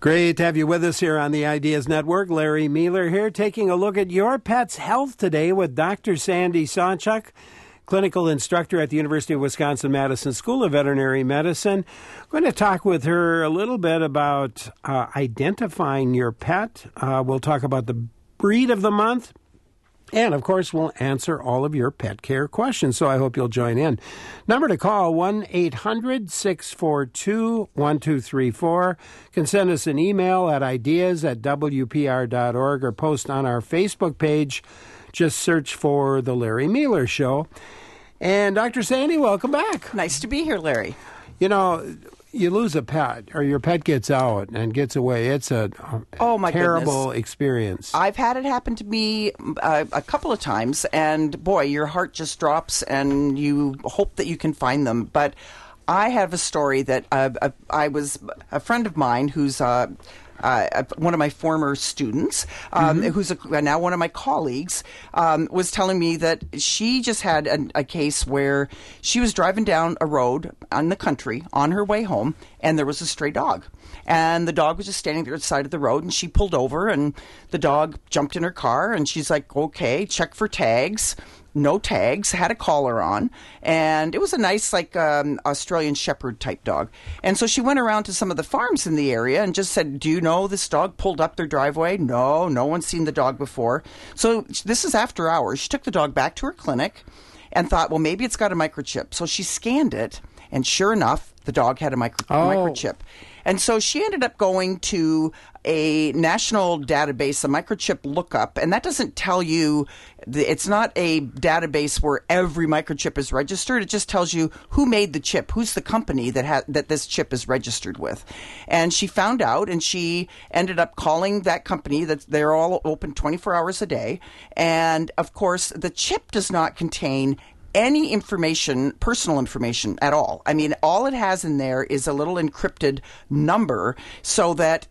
Great to have you with us here on the Ideas Network. Larry Mueller here, taking a look at your pet's health today with Dr. Sandy Sawchuk, clinical instructor at the University of Wisconsin-Madison School of Veterinary Medicine. I'm going to talk with her a little bit about identifying your pet. We'll talk about the breed of the month. And, of course, we'll answer all of your pet care questions, so I hope you'll join in. Number to call, 1-800-642-1234. You can send us an email at ideas@wpr.org or post on our Facebook page. Just search for The Larry Mueller Show. And, Dr. Sandy, welcome back. Nice to be here, Larry. You know, you lose a pet or your pet gets out and gets away. It's a terrible experience. I've had it happen to me a couple of times, and boy, your heart just drops and you hope that you can find them. But I have a story that I was a friend of mine who's one of my former students, who's now one of my colleagues, was telling me that she just had a case where she was driving down a road in the country on her way home, and there was a stray dog. And the dog was just standing there at the side of the road, and she pulled over, and the dog jumped in her car, and she's like, okay, check for tags. No tags, had a collar on, and it was a nice, Australian Shepherd type dog. And so she went around to some of the farms in the area and just said, do you know this dog pulled up their driveway? No one's seen the dog before. So this is after hours. She took the dog back to her clinic and thought, well, maybe it's got a microchip. So she scanned it, and sure enough, the dog had a microchip. And so she ended up going to a national database, a microchip lookup, and that doesn't tell you, it's not a database where every microchip is registered. It just tells you who made the chip, who's the company that this chip is registered with. And she found out, and she ended up calling that company. That they're all open 24 hours a day. And, of course, the chip does not contain any information, personal information at all. I mean, all it has in there is a little encrypted number so that,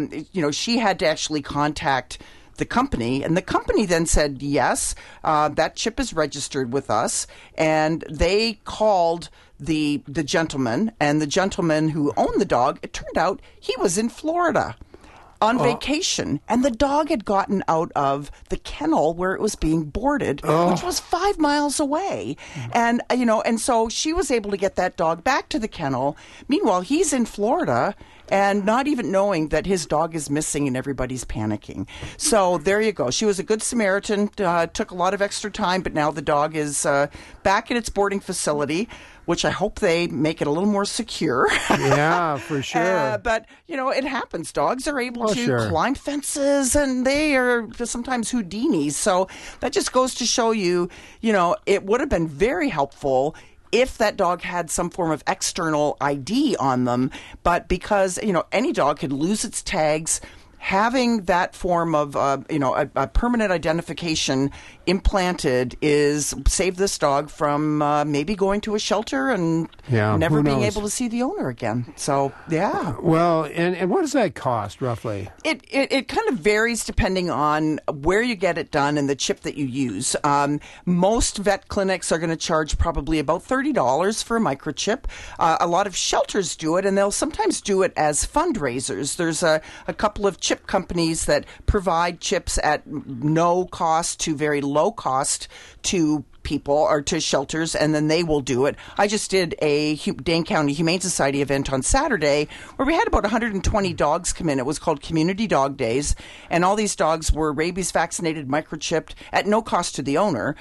she had to actually contact the company, and the company then said, yes, that chip is registered with us, and they called the gentleman, and the gentleman who owned the dog, it turned out he was in Florida on vacation, and the dog had gotten out of the kennel where it was being boarded, which was 5 miles away. And, and so she was able to get that dog back to the kennel. Meanwhile, he's in Florida and not even knowing that his dog is missing and everybody's panicking. So there you go. She was a good Samaritan, took a lot of extra time, but now the dog is back at its boarding facility, which I hope they make it a little more secure. Yeah, for sure. But, it happens. Dogs are able to climb fences, and they are sometimes Houdinis. So that just goes to show you, it would have been very helpful if that dog had some form of external ID on them. But because, any dog could lose its tags, having that form of, a permanent identification implanted is save this dog from maybe going to a shelter and never being able to see the owner again. So, yeah. Well, and what does that cost, roughly? It kind of varies depending on where you get it done and the chip that you use. Most vet clinics are going to charge probably about $30 for a microchip. A lot of shelters do it, and they'll sometimes do it as fundraisers. There's a couple of chip companies that provide chips at no cost to very low cost to people or to shelters, and then they will do it. I just did a Dane County Humane Society event on Saturday where we had about 120 dogs come in. It was called Community Dog Days, and all these dogs were rabies vaccinated, microchipped at no cost to the owner.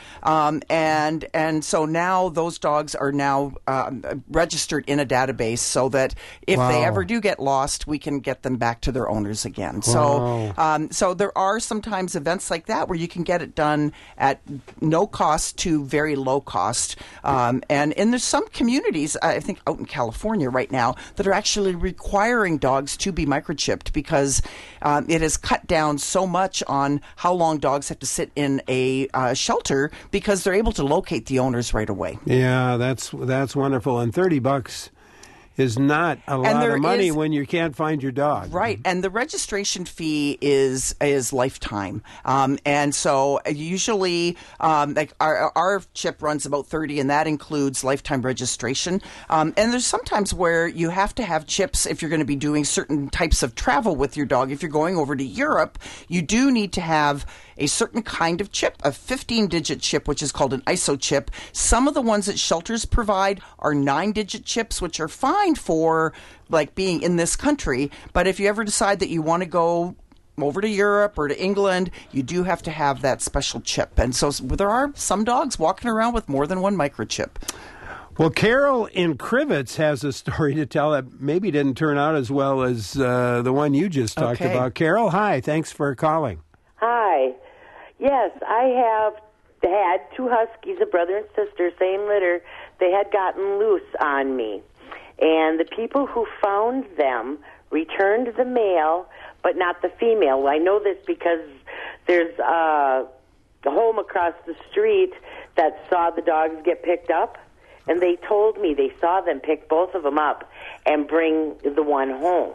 And so now those dogs are now registered in a database so that if they ever do get lost, we can get them back to their owners again. So there are sometimes events like that where you can get it done at no cost to very low cost. And there's some communities, I think out in California right now, that are actually requiring dogs to be microchipped because it has cut down so much on how long dogs have to sit in a shelter because they're able to locate the owners right away. Yeah, that's wonderful. And $30 is not a lot of money when you can't find your dog. Right, and the registration fee is lifetime, and so usually like our chip runs about $30, and that includes lifetime registration. And there's sometimes where you have to have chips if you're going to be doing certain types of travel with your dog. If you're going over to Europe, you do need to have a certain kind of chip, a 15-digit chip, which is called an ISO chip. Some of the ones that shelters provide are 9-digit chips, which are fine for like being in this country. But if you ever decide that you want to go over to Europe or to England, you do have to have that special chip. And so there are some dogs walking around with more than one microchip. Well, Carol in Crivets has a story to tell that maybe didn't turn out as well as the one you just talked about. Carol, hi. Thanks for calling. Hi. Yes, I have had two huskies, a brother and sister, same litter. They had gotten loose on me. And the people who found them returned the male, but not the female. I know this because there's a home across the street that saw the dogs get picked up. And they told me they saw them pick both of them up and bring the one home.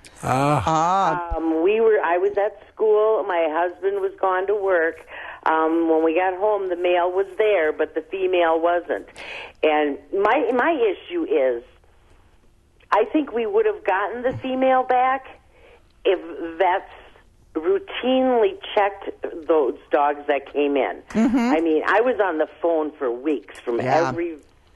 I was at school. My husband was gone to work. When we got home, the male was there, but the female wasn't. And my issue is, I think we would have gotten the female back if vets routinely checked those dogs that came in. Mm-hmm. I mean, I was on the phone for weeks from every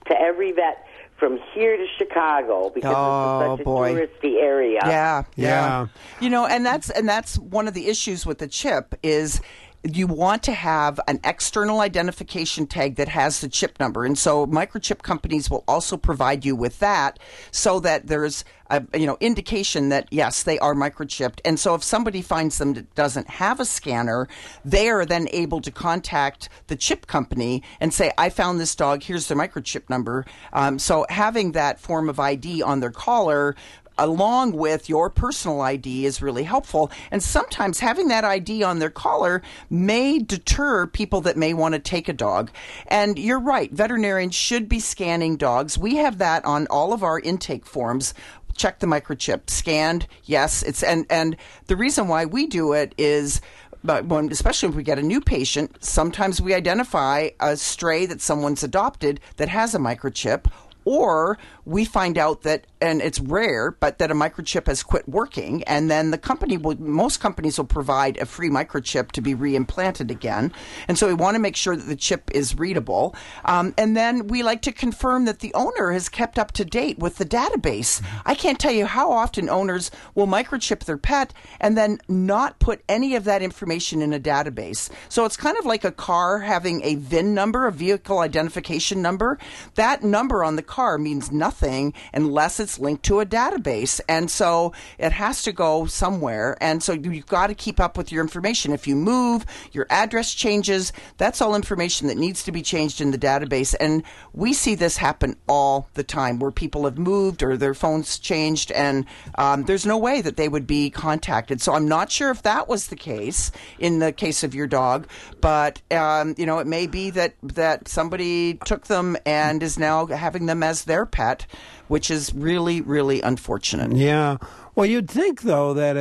vet from here to Chicago because it's such a touristy area. Yeah. You know, and that's one of the issues with the chip is you want to have an external identification tag that has the chip number. And so microchip companies will also provide you with that so that there's a indication that, yes, they are microchipped. And so if somebody finds them that doesn't have a scanner, they are then able to contact the chip company and say, I found this dog, here's the microchip number. So having that form of ID on their collar along with your personal ID is really helpful. And sometimes having that ID on their collar may deter people that may want to take a dog. And you're right, veterinarians should be scanning dogs. We have that on all of our intake forms. Check the microchip. Scanned, yes. And the reason why we do it is, especially if we get a new patient, sometimes we identify a stray that someone's adopted that has a microchip, or we find out that, and it's rare, but that a microchip has quit working, and then most companies will provide a free microchip to be reimplanted again. And so we want to make sure that the chip is readable. And then we like to confirm that the owner has kept up to date with the database. I can't tell you how often owners will microchip their pet and then not put any of that information in a database. So it's kind of like a car having a VIN number, a vehicle identification number. That number on the car means nothing unless it's linked to a database. And so it has to go somewhere. And so you've got to keep up with your information. If you move, your address changes, that's all information that needs to be changed in the database. And we see this happen all the time where people have moved or their phones changed, and there's no way that they would be contacted. So I'm not sure if that was the case in the case of your dog, but it may be that somebody took them and is now having them as their pet, which is really, really unfortunate. Yeah. Well, you'd think, though, that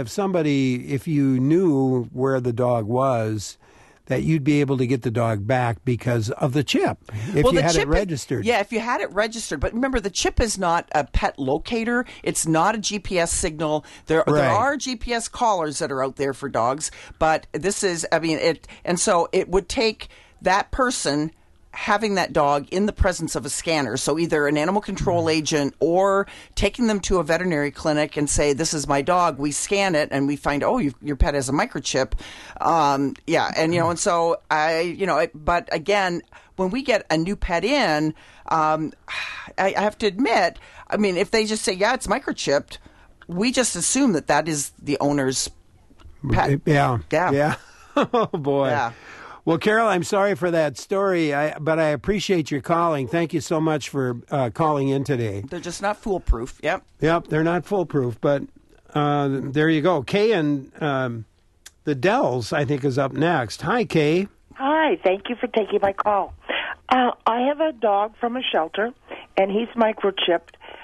if you knew where the dog was, that you'd be able to get the dog back because of the chip, if you had it registered. If you had it registered. But remember, the chip is not a pet locator. It's not a GPS signal. There are GPS collars that are out there for dogs, but this is, and so it would take that person having that dog in the presence of a scanner, so either an animal control agent or taking them to a veterinary clinic and say, this is my dog, we scan it and we find, your pet has a microchip. And so but again, when we get a new pet in, I have to admit, if they just say, it's microchipped, we just assume that is the owner's pet. Yeah. Oh, boy. Yeah. Well, Carol, I'm sorry for that story, but I appreciate your calling. Thank you so much for calling in today. They're just not foolproof. Yep, they're not foolproof, but there you go. Kay and the Dells, I think, is up next. Hi, Kay. Hi, thank you for taking my call. I have a dog from a shelter, and he's microchipped,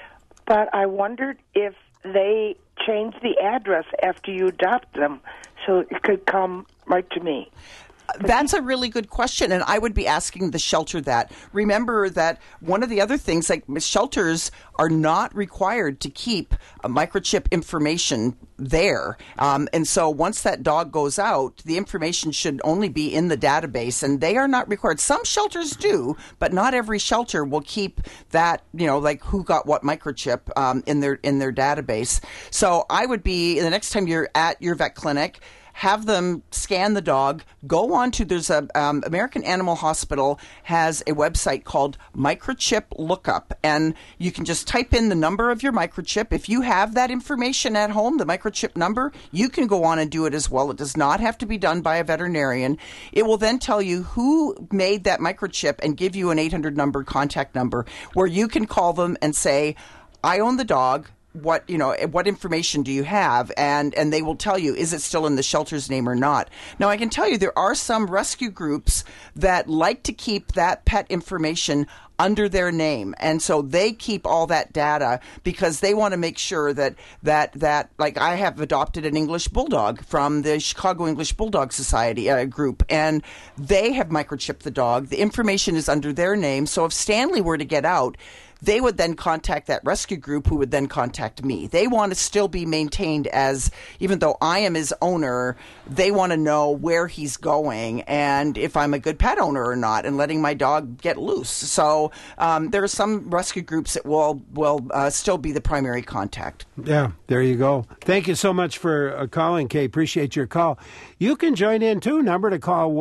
but I wondered if they change the address after you adopt them so it could come right to me. That's a really good question, and I would be asking the shelter that. Remember that one of the other things, like shelters are not required to keep microchip information there. And so once that dog goes out, the information should only be in the database, and they are not required. Some shelters do, but not every shelter will keep that, like who got what microchip in their database. So I would be, the next time you're at your vet clinic, have them scan the dog, go on to, there's a, American Animal Hospital has a website called Microchip Lookup, and you can just type in the number of your microchip. If you have that information at home, the microchip number, you can go on and do it as well. It does not have to be done by a veterinarian. It will then tell you who made that microchip and give you an 800 number contact number where you can call them and say, I own the dog. What information do you have? And they will tell you, is it still in the shelter's name or not? Now, I can tell you there are some rescue groups that like to keep that pet information under their name. And so they keep all that data because they want to make sure that like I have adopted an English Bulldog from the Chicago English Bulldog Society group, and they have microchipped the dog. The information is under their name. So if Stanley were to get out, they would then contact that rescue group who would then contact me. They want to still be maintained as, even though I am his owner, they want to know where he's going and if I'm a good pet owner or not and letting my dog get loose. So there are some rescue groups that will still be the primary contact. Yeah, there you go. Thank you so much for calling, Kay. Appreciate your call. You can join in, too. Number to call,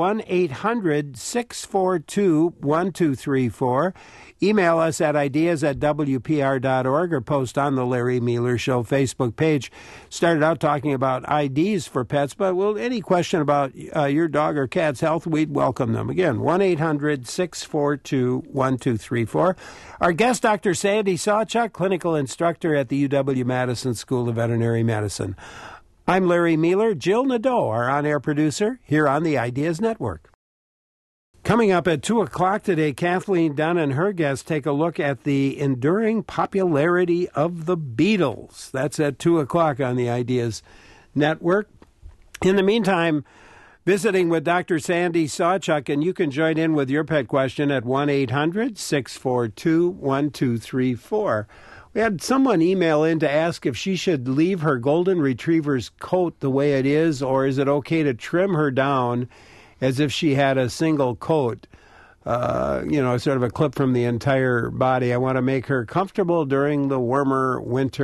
1-800-642-1234. Email us at ideas@wpr.org or post on the Larry Meeler Show Facebook page. Started out talking about IDs for pets, but any question about your dog or cat's health, we'd welcome them. Again, 1-800-642-1234. Our guest, Dr. Sandy Sawchuk, clinical instructor at the UW-Madison School of Veterinary Medicine. I'm Larry Meeler. Jill Nadeau, our on-air producer, here on the Ideas Network. Coming up at 2 o'clock today, Kathleen Dunn and her guests take a look at the enduring popularity of the Beatles. That's at 2 o'clock on the Ideas Network. In the meantime, visiting with Dr. Sandy Sawchuk, and you can join in with your pet question at 1-800-642-1234. We had someone email in to ask if she should leave her golden retriever's coat the way it is, or is it okay to trim her down as if she had a single coat, sort of a clip from the entire body. I want to make her comfortable during the warmer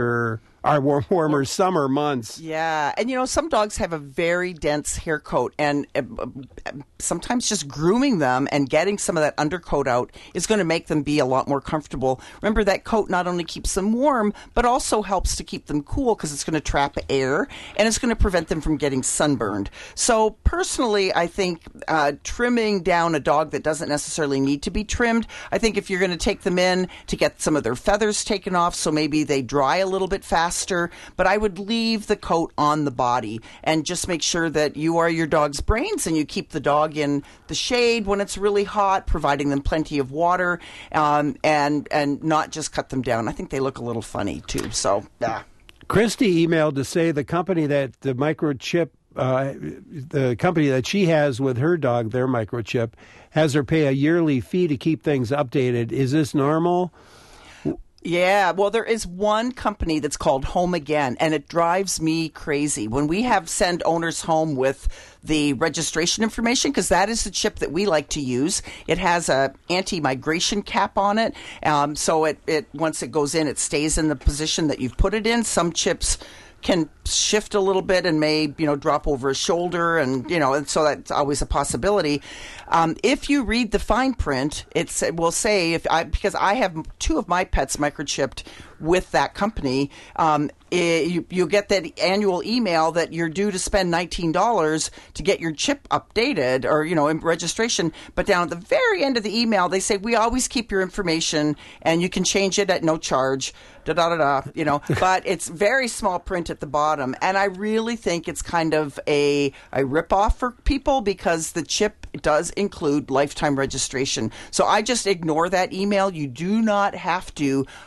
summer months. Yeah, and some dogs have a very dense hair coat, and sometimes just grooming them and getting some of that undercoat out is going to make them be a lot more comfortable. Remember, that coat not only keeps them warm, but also helps to keep them cool because it's going to trap air, and it's going to prevent them from getting sunburned. So personally, I think trimming down a dog that doesn't necessarily need to be trimmed, I think if you're going to take them in to get some of their feathers taken off so maybe they dry a little bit faster, but I would leave the coat on the body and just make sure that you are your dog's brains and you keep the dog in the shade when it's really hot, providing them plenty of water, and not just cut them down. I think they look a little funny too. So, yeah. Christy emailed to say the company that the microchip, the company that she has with her dog, their microchip, has her pay a yearly fee to keep things updated. Is this normal? Yeah, well, there is one company that's called Home Again, and it drives me crazy. When we send owners home with the registration information, because that is the chip that we like to use. It has a anti-migration cap on it, so it once it goes in, it stays in the position that you've put it in. Some chips can shift a little bit and may, drop over a shoulder, and so that's always a possibility. If you read the fine print, it will say, because I have 2 of my pets microchipped with that company, you'll get that annual email that you're due to spend $19 to get your chip updated or, in registration. But down at the very end of the email, they say, we always keep your information and you can change it at no charge, but it's very small print at the bottom. And I really think it's kind of a ripoff for people because the chip does include lifetime registration. So I just ignore that email. You do not have to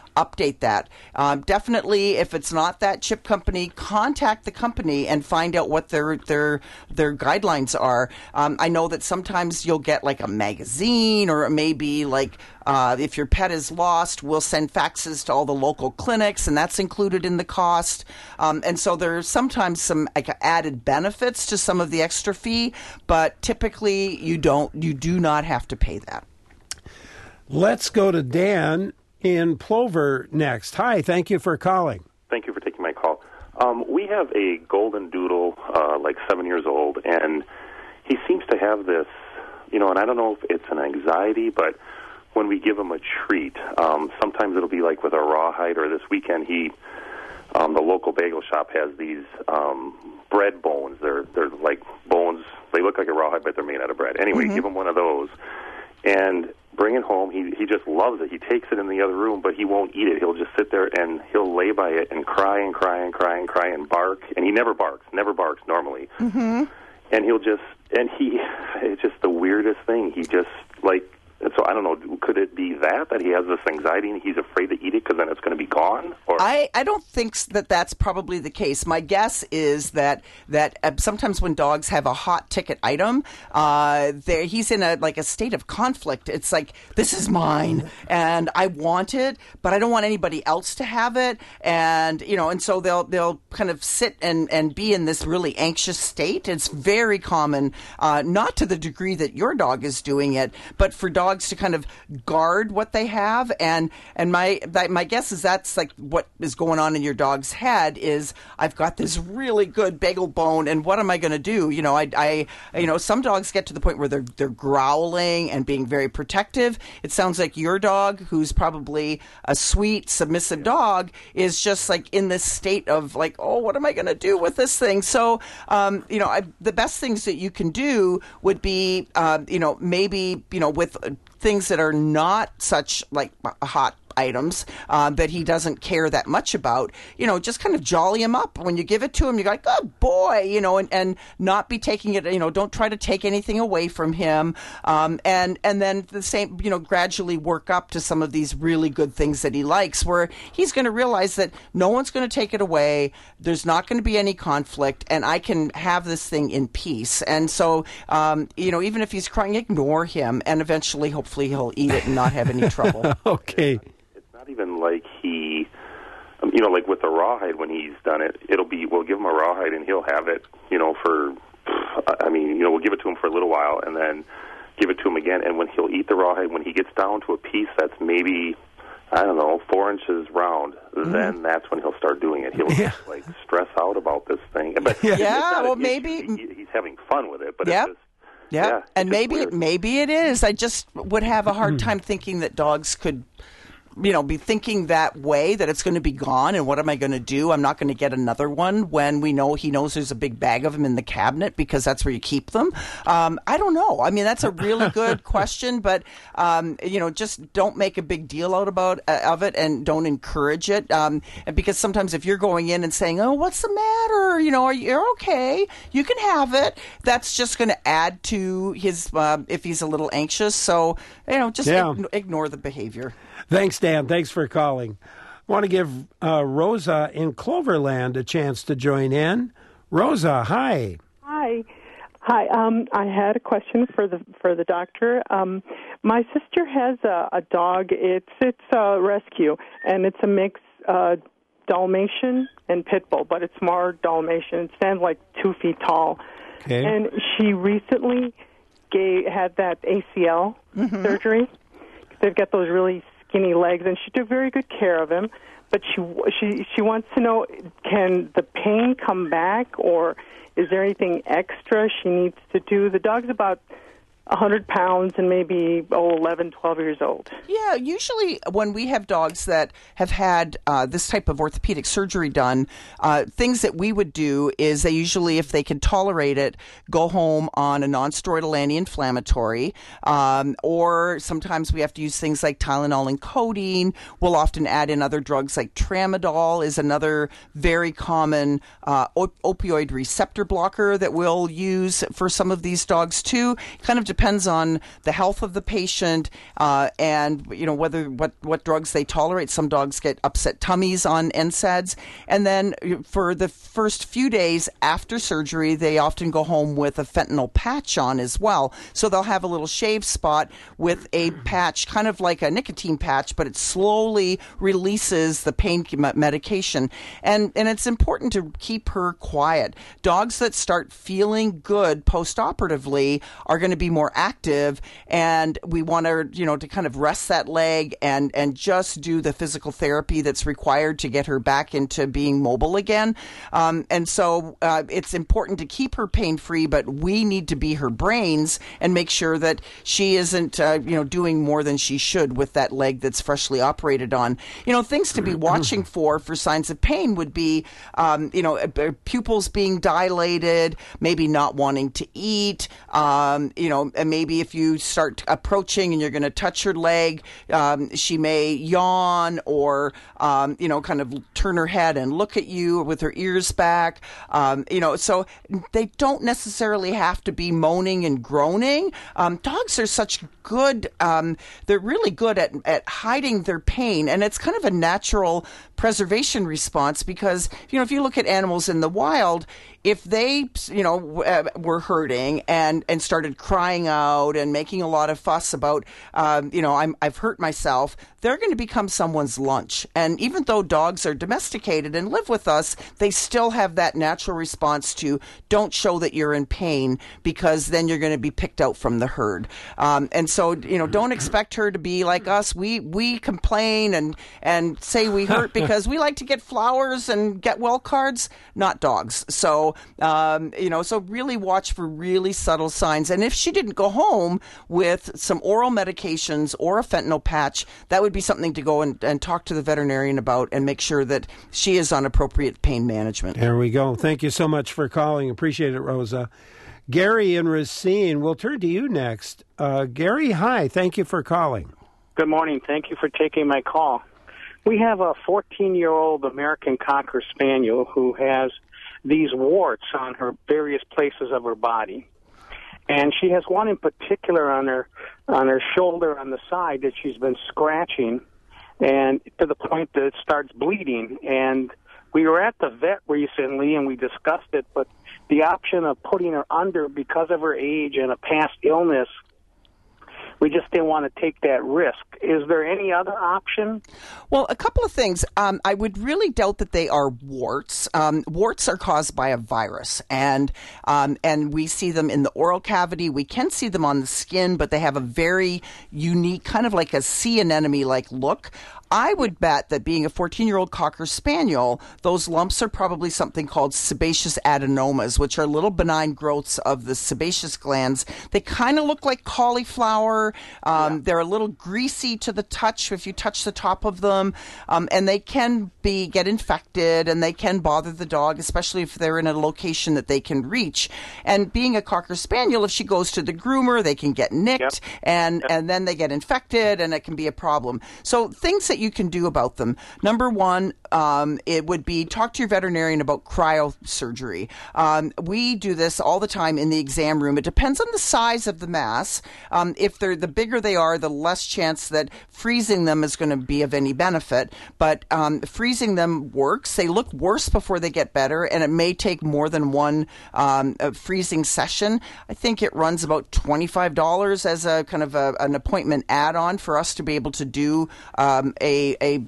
update that. Definitely, if it's not that chip company, contact the company and find out what their guidelines are. I know that sometimes you'll get like a magazine, or maybe like if your pet is lost, we'll send faxes to all the local clinics, and that's included in the cost. And so there's sometimes some like added benefits to some of the extra fee, but typically you do not have to pay that. Let's go to Dan in Plover next. Hi, thank you for calling. Thank you for taking my call. We have a golden doodle, like 7 years old, and he seems to have this, and I don't know if it's an anxiety, but when we give him a treat, sometimes it'll be like with a rawhide, or this weekend the local bagel shop has these bread bones. They're like bones. They look like a rawhide, but they're made out of bread. Anyway, give him one of those, and bring it home. He just loves it. He takes it in the other room, but he won't eat it. He'll just sit there and he'll lay by it and cry and cry and cry and cry and bark. And he never barks normally. Mm-hmm. And it's just the weirdest thing. He just and so I don't know, could it be that he has this anxiety and he's afraid to eat it because then it's going to be gone? Or I don't think that that's probably the case. My guess is that sometimes when dogs have a hot ticket item, he's in a state of conflict. It's like, this is mine and I want it, but I don't want anybody else to have it. And and so they'll kind of sit and be in this really anxious state. It's very common, not to the degree that your dog is doing it, but for dogs to kind of guard what they have, and my guess is that's like what is going on in your dog's head is, I've got this really good bagel bone, and what am I going to do? Some dogs get to the point where they're growling and being very protective. It sounds like your dog, who's probably a sweet, submissive dog, is just like in this state of like, oh, what am I going to do with this thing? So, the best things that you can do would be, maybe, with things that are not such like hot items that he doesn't care that much about, just kind of jolly him up. When you give it to him, you're like, good boy, and not be taking it, don't try to take anything away from him. And then the same, gradually work up to some of these really good things that he likes, where he's going to realize that no one's going to take it away. There's not going to be any conflict, and I can have this thing in peace. And so, even if he's crying, ignore him, and eventually, hopefully, he'll eat it and not have any trouble. Okay. Even like he, like with the rawhide, when he's done it, we'll give him a rawhide and he'll have it, we'll give it to him for a little while and then give it to him again. And when he'll eat the rawhide, when he gets down to a piece that's maybe, 4 inches round, then that's when he'll start doing it. He'll just stress out about this thing. But maybe he's having fun with it, but yeah. it's just, yeah, and maybe it is. I just would have a hard time thinking that dogs could, be thinking that way, that it's going to be gone, and what am I going to do? I'm not going to get another one when he knows there's a big bag of them in the cabinet because that's where you keep them. I don't know. I mean, that's a really good question, but, just don't make a big deal out of it and don't encourage it. And because sometimes if you're going in and saying, oh, what's the matter? You're okay. You can have it. That's just going to add to his, if he's a little anxious. So, ignore the behavior. Thanks, Dan. Thanks for calling. I want to give Rosa in Cloverland a chance to join in. Rosa, hi. Hi. I had a question for the doctor. My sister has a dog. It's a rescue, and it's a mix Dalmatian and pit bull, but it's more Dalmatian. It stands like 2 feet tall. Okay. And she recently had that ACL surgery. They've got those really skinny legs, and she took very good care of him. But she wants to know, can the pain come back, or is there anything extra she needs to do? The dog's about 100 pounds and maybe 11, 12 years old. Yeah, usually when we have dogs that have had this type of orthopedic surgery done, things that we would do is they usually, if they can tolerate it, go home on a non-steroidal anti-inflammatory, or sometimes we have to use things like Tylenol and codeine. We'll often add in other drugs like Tramadol is another very common opioid receptor blocker that we'll use for some of these dogs too. Kind of depends on the health of the patient and whether what drugs they tolerate. Some dogs get upset tummies on NSAIDs, and then for the first few days after surgery, they often go home with a fentanyl patch on as well. So they'll have a little shave spot with a patch, kind of like a nicotine patch, but it slowly releases the pain medication. And it's important to keep her quiet. Dogs that start feeling good post-operatively are going to be more active, and we want her, to kind of rest that leg and just do the physical therapy that's required to get her back into being mobile again. And so it's important to keep her pain-free, but we need to be her brains and make sure that she isn't, doing more than she should with that leg that's freshly operated on. Things to be watching for signs of pain would be, pupils being dilated, maybe not wanting to eat, and maybe if you start approaching and you're going to touch her leg, she may yawn or, kind of turn her head and look at you with her ears back. So they don't necessarily have to be moaning and groaning. Dogs are such good, they're really good at hiding their pain, and it's kind of a natural preservation response because, if you look at animals in the wild, if they, were hurting and started crying out and making a lot of fuss about, I've hurt myself, they're going to become someone's lunch. And even though dogs are domesticated and live with us, they still have that natural response to don't show that you're in pain because then you're going to be picked out from the herd. And so, don't expect her to be like us. We complain and say we hurt because we like to get flowers and get well cards, not dogs. So, so really watch for really subtle signs. And if she didn't go home with some oral medications or a fentanyl patch, that would be something to go and talk to the veterinarian about and make sure that she is on appropriate pain management. There we go. Thank you so much for calling. Appreciate it, Rosa. Gary in Racine, we'll turn to you next. Gary, hi. Thank you for calling. Good morning. Thank you for taking my call. We have a 14-year-old American Cocker Spaniel who has these warts on her various places of her body. And she has one in particular on her shoulder on the side that she's been scratching, and to the point that it starts bleeding. And we were at the vet recently, and we discussed it, but the option of putting her under because of her age and a past illness, we just didn't want to take that risk. Is there any other option? Well, a couple of things. I would really doubt that they are warts. Warts are caused by a virus, and we see them in the oral cavity. We can see them on the skin, but they have a very unique, kind of like a sea anemone-like look. I would bet that being a 14-year-old Cocker Spaniel, those lumps are probably something called sebaceous adenomas, which are little benign growths of the sebaceous glands. They kind of look like cauliflower. They're a little greasy to the touch if you touch the top of them, and they can get infected, and they can bother the dog, especially if they're in a location that they can reach. And being a Cocker Spaniel, if she goes to the groomer, they can get nicked, and then they get infected, and it can be a problem. So things that you can do about them. Number one, it would be talk to your veterinarian about cryosurgery. We do this all the time in the exam room. It depends on the size of the mass. If the bigger they are, the less chance that freezing them is going to be of any benefit. But freezing them works. They look worse before they get better, and it may take more than one freezing session. I think it runs about $25 as a kind of an appointment add-on for us to be able to do a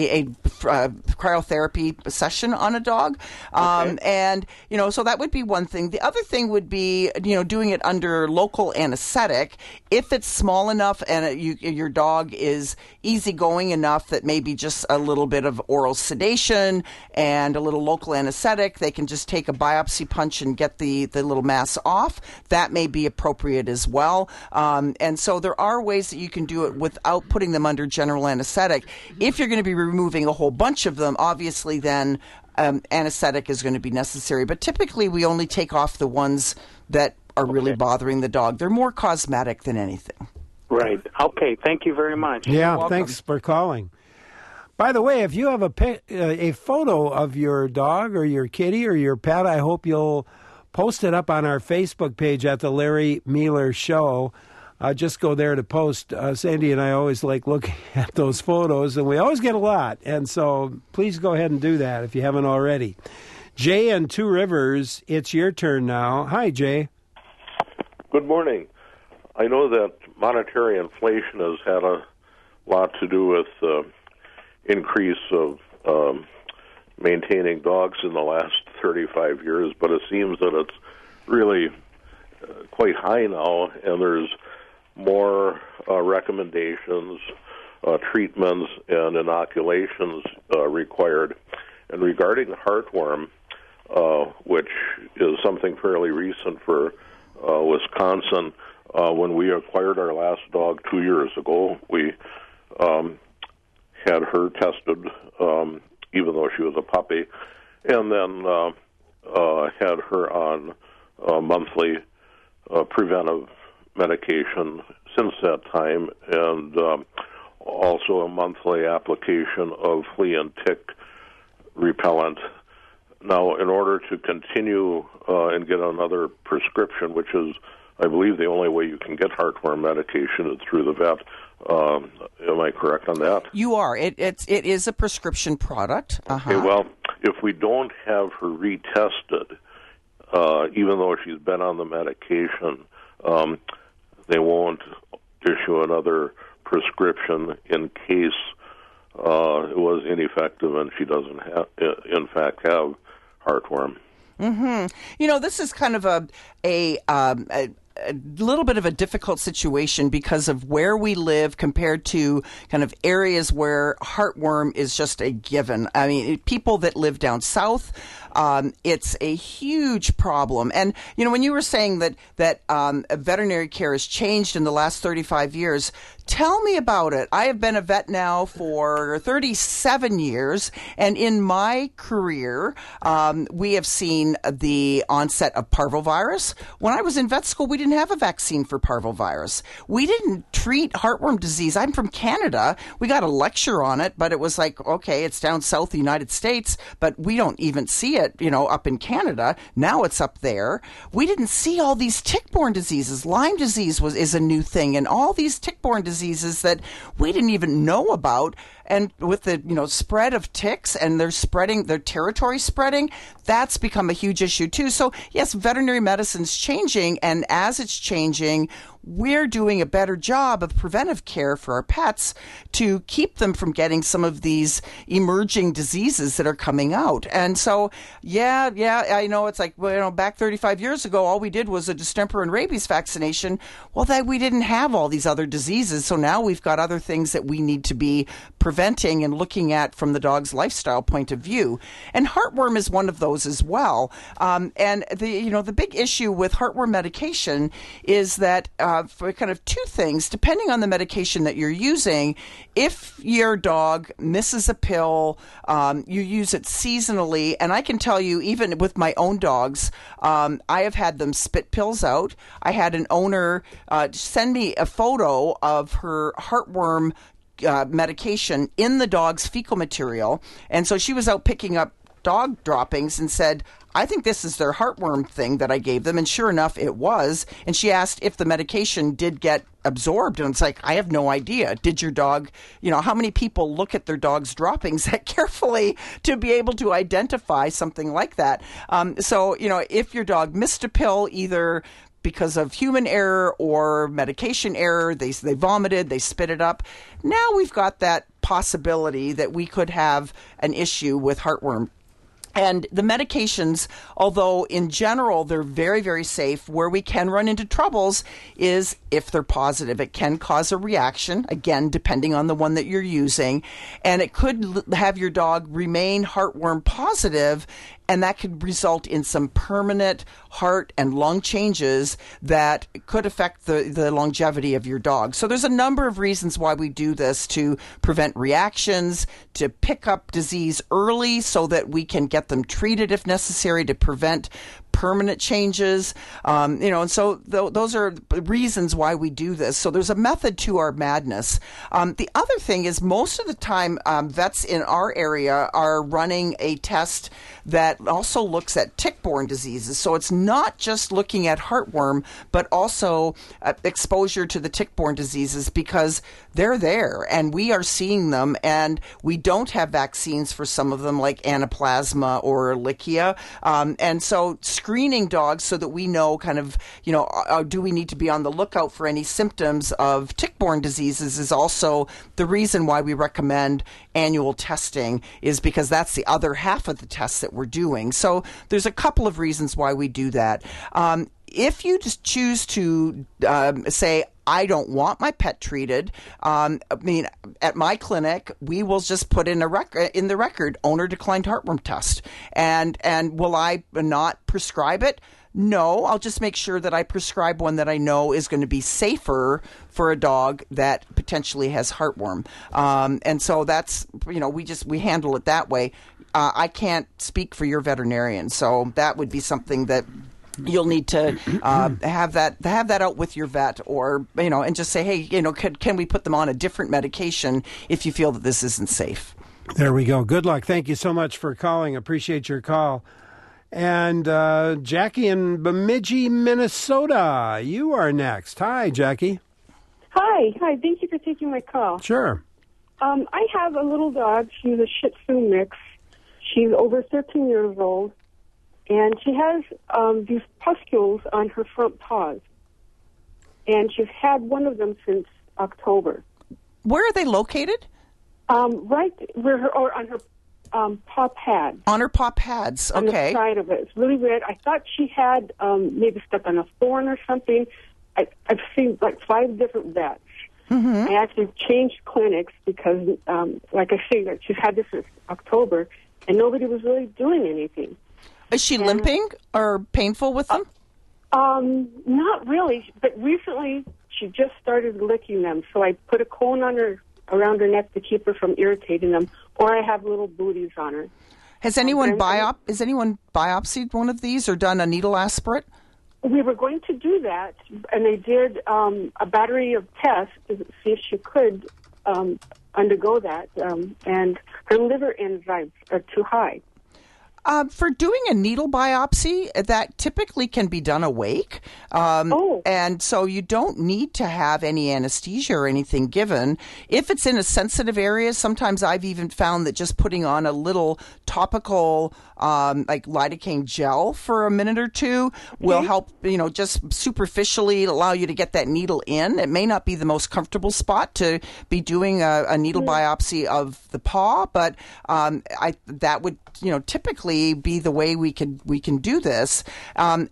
cryotherapy session on a dog. And, so that would be one thing. The other thing would be, doing it under local anesthetic. If it's small enough and your dog is easygoing enough that maybe just a little bit of oral sedation and a little local anesthetic, they can just take a biopsy punch and get the little mass off. That may be appropriate as well. And so there are ways that you can do it without putting them under general anesthetic. If you're going to be removing a whole bunch of them, obviously then anesthetic is going to be necessary. But typically we only take off the ones that are really bothering the dog. They're more cosmetic than anything. Right. Okay. Thank you very much. Yeah, thanks for calling. By the way, if you have a photo of your dog or your kitty or your pet, I hope you'll post it up on our Facebook page at the Larry Mealer Show. Just go there to post. Sandy and I always like looking at those photos, and we always get a lot. And so please go ahead and do that if you haven't already. Jay in Two Rivers, it's your turn now. Hi, Jay. Good morning. I know that monetary inflation has had a lot to do with increase of maintaining dogs in the last 35 years, but it seems that it's really quite high now, and there's more recommendations, treatments, and inoculations required. And regarding heartworm, which is something fairly recent for Wisconsin, when we acquired our last dog 2 years ago, we had her tested, even though she was a puppy, and then had her on monthly preventive medication since that time, and also a monthly application of flea and tick repellent. Now, in order to continue and get another prescription, which is, I believe, the only way you can get heartworm medication is through the vet. Am I correct on that? You are. It is a prescription product. Uh-huh. Okay, well, if we don't have her retested, even though she's been on the medication, they won't issue another prescription in case it was ineffective and she doesn't have, in fact, have heartworm. Mm-hmm. You know, this is kind of a little bit of a difficult situation because of where we live compared to kind of areas where heartworm is just a given. I mean, people that live down south, it's a huge problem. And, you know, when you were saying that veterinary care has changed in the last 35 years, tell me about it. I have been a vet now for 37 years, and in my career, we have seen the onset of parvovirus. When I was in vet school, we didn't have a vaccine for parvovirus. We didn't treat heartworm disease. I'm from Canada. We got a lecture on it, but it was like, okay, it's down south the United States, but we don't even see it, you know, up in Canada. Now it's up there. We didn't see all these tick-borne diseases. Lyme disease is a new thing, and all these tick-borne diseases that we didn't even know about. And with the, you know, spread of ticks and their territory spreading, that's become a huge issue too. So yes, veterinary medicine's changing, and as it's changing, we're doing a better job of preventive care for our pets to keep them from getting some of these emerging diseases that are coming out. And so, yeah, I know it's like, well, you know, back 35 years ago, all we did was a distemper and rabies vaccination. Well, that we didn't have all these other diseases. So now we've got other things that we need to be preventing and looking at from the dog's lifestyle point of view. And heartworm is one of those as well. And the big issue with heartworm medication is that for kind of two things, depending on the medication that you're using, if your dog misses a pill, you use it seasonally. And I can tell you, even with my own dogs, I have had them spit pills out. I had an owner send me a photo of her heartworm medication in the dog's fecal material. And so she was out picking up dog droppings and said, I think this is their heartworm thing that I gave them. And sure enough, it was. And she asked if the medication did get absorbed. And it's like, I have no idea. Did your dog, you know, how many people look at their dog's droppings that carefully to be able to identify something like that? So, you know, if your dog missed a pill, either because of human error or medication error, they vomited, they spit it up. Now we've got that possibility that we could have an issue with heartworm. And the medications, although in general they're very, very safe, where we can run into troubles is if they're positive. It can cause a reaction, again, depending on the one that you're using. And it could have your dog remain heartworm positive, and that could result in some permanent heart and lung changes that could affect the longevity of your dog. So there's a number of reasons why we do this: to prevent reactions, to pick up disease early so that we can get them treated if necessary, to prevent permanent changes, and so those are reasons why we do this. So there's a method to our madness. The other thing is most of the time vets in our area are running a test that also looks at tick-borne diseases. So it's not just looking at heartworm, but also exposure to the tick-borne diseases, because they're there and we are seeing them, and we don't have vaccines for some of them, like Anaplasma or Ehrlichia. And so screening dogs so that we know kind of, do we need to be on the lookout for any symptoms of tick-borne diseases is also the reason why we recommend annual testing, is because that's the other half of the tests that we're doing. So there's a couple of reasons why we do that. If you just choose to say, I don't want my pet treated, at my clinic, we will just put in the record, owner declined heartworm test. And will I not prescribe it? No, I'll just make sure that I prescribe one that I know is going to be safer for a dog that potentially has heartworm. And so that's, we handle it that way. I can't speak for your veterinarian, so that would be something that you'll need to have that out with your vet, or and just say, hey, can we put them on a different medication if you feel that this isn't safe. There we go. Good luck. Thank you so much for calling. Appreciate your call. And Jackie in Bemidji, Minnesota, you are next. Hi, Jackie. Hi. Thank you for taking my call. Sure. I have a little dog. She's a Shih Tzu mix. She's over 13 years old, and she has these pustules on her front paws, and she's had one of them since October. Where are they located? Right where on her paw pads. On her paw pads, okay. On the side of it. It's really weird. I thought she had maybe stuck on a thorn or something. I've seen like 5 different vets. Mm-hmm. I actually changed clinics because, like I say, that she's had this since October, and nobody was really doing anything. Is she limping or painful with them? Not really, but recently she just started licking them, so I put a cone around her neck to keep her from irritating them, or I have little booties on her. Has anyone biopsied one of these or done a needle aspirate? We were going to do that, and they did a battery of tests to see if she could undergo that, and her liver enzymes are too high. For doing a needle biopsy, that typically can be done awake. And so you don't need to have any anesthesia or anything given. If it's in a sensitive area, sometimes I've even found that just putting on a little topical like lidocaine gel for a minute or two will help, just superficially allow you to get that needle in. It may not be the most comfortable spot to be doing a needle biopsy of the paw, but that would typically be the way we can do this, and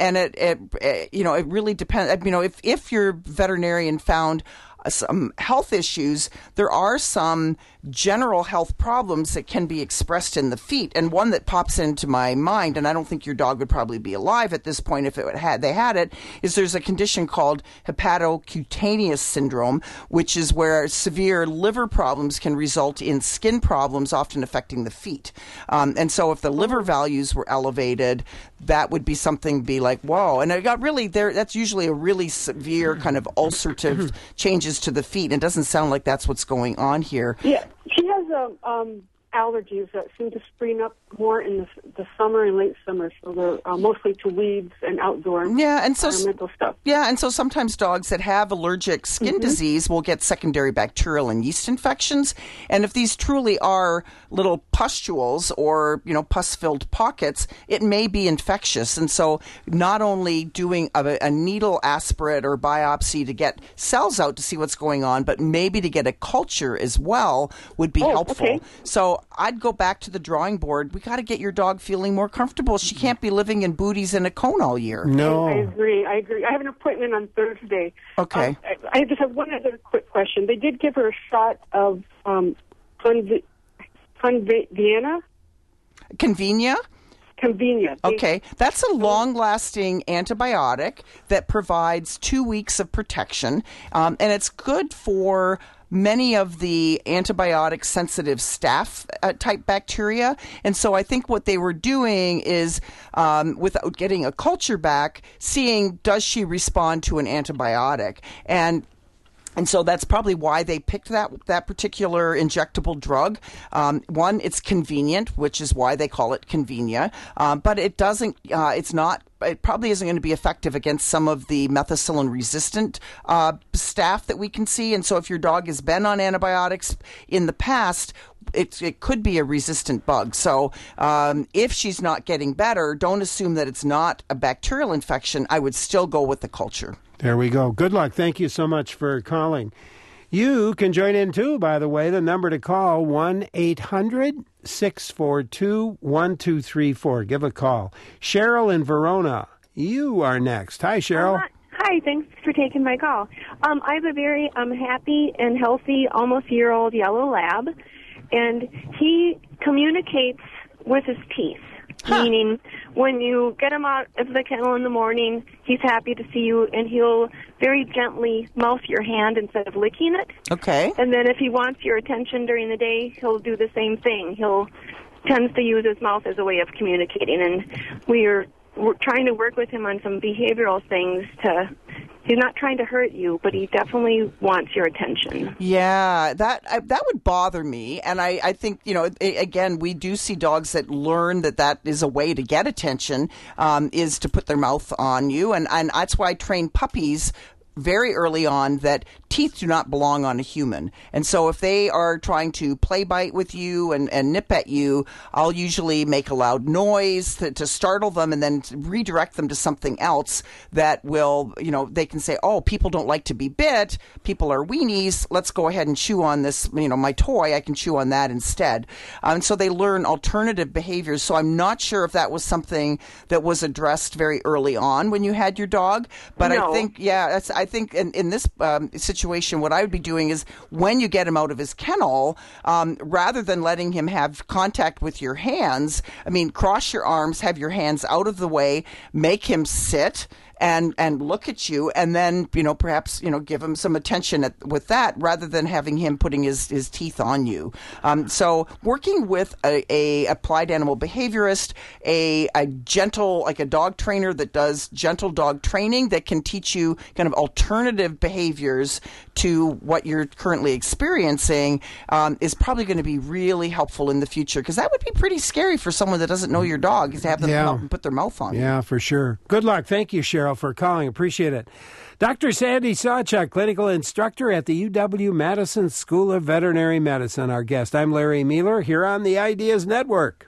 it really depends. If your veterinarian found some health issues, there are some general health problems that can be expressed in the feet. And one that pops into my mind, and I don't think your dog would probably be alive at this point if they had it, is there's a condition called hepatocutaneous syndrome, which is where severe liver problems can result in skin problems, often affecting the feet. And so if the liver values were elevated, that would be something be like, whoa. And it got really there. That's usually a really severe kind of ulcerative changes to the feet. It doesn't sound like that's what's going on here. Yeah, she has allergies that seem to spring up more in the summer and late summer, so they're mostly to weeds and outdoor environmental stuff. Yeah, and so sometimes dogs that have allergic skin disease will get secondary bacterial and yeast infections, and if these truly are little pustules or pus-filled pockets, it may be infectious. And so not only doing a needle aspirate or biopsy to get cells out to see what's going on, but maybe to get a culture as well would be helpful. Okay. So I'd go back to the drawing board. We got to get your dog feeling more comfortable. She can't be living in booties in a cone all year. No. I agree. I have an appointment on Thursday. Okay. I just have one other quick question. They did give her a shot of Convenia. Convenia. Okay. That's a long-lasting antibiotic that provides 2 weeks of protection, and it's good for many of the antibiotic-sensitive staph type bacteria. And so I think what they were doing is, without getting a culture back, seeing does she respond to an antibiotic. And so that's probably why they picked that particular injectable drug. One, it's convenient, which is why they call it Convenia. But it doesn't. It probably isn't going to be effective against some of the methicillin-resistant staph that we can see. And so if your dog has been on antibiotics in the past, it could be a resistant bug. So if she's not getting better, don't assume that it's not a bacterial infection. I would still go with the culture. There we go. Good luck. Thank you so much for calling. You can join in too, by the way. The number to call, 1-800-642-1234. Give a call. Cheryl in Verona, you are next. Hi, Cheryl. Hi, thanks for taking my call. I have a very happy and healthy, almost year-old yellow lab, and he communicates with his teeth. Meaning, when you get him out of the kennel in the morning, he's happy to see you, and he'll very gently mouth your hand instead of licking it. Okay. And then if he wants your attention during the day, he'll do the same thing. He'll tends to use his mouth as a way of communicating, and we're trying to work with him on some behavioral things to... He's not trying to hurt you, but he definitely wants your attention. Yeah, that would bother me. And I think, again, we do see dogs that learn that is a way to get attention, is to put their mouth on you. And that's why I train puppies very early on that teeth do not belong on a human. And so if they are trying to play bite with you and nip at you, I'll usually make a loud noise to startle them and then redirect them to something else that will, they can say, oh, people don't like to be bit. People are weenies. Let's go ahead and chew on this, my toy. I can chew on that instead. And so they learn alternative behaviors. So I'm not sure if that was something that was addressed very early on when you had your dog. But no. I think in this situation, what I would be doing is when you get him out of his kennel, rather than letting him have contact with your hands, cross your arms, have your hands out of the way, make him sit and look at you, and then perhaps give him some attention with that, rather than having him putting his teeth on you. So working with a applied animal behaviorist, a gentle, like a dog trainer that does gentle dog training that can teach you kind of alternative behaviors to what you're currently experiencing, is probably going to be really helpful in the future, because that would be pretty scary for someone that doesn't know your dog, is to have them come up and put their mouth on you. Yeah, for sure. Good luck. Thank you, Cheryl, for calling. Appreciate it. Dr. Sandy Sawchuk, clinical instructor at the UW-Madison School of Veterinary Medicine, our guest. I'm Larry Mueller here on the Ideas Network.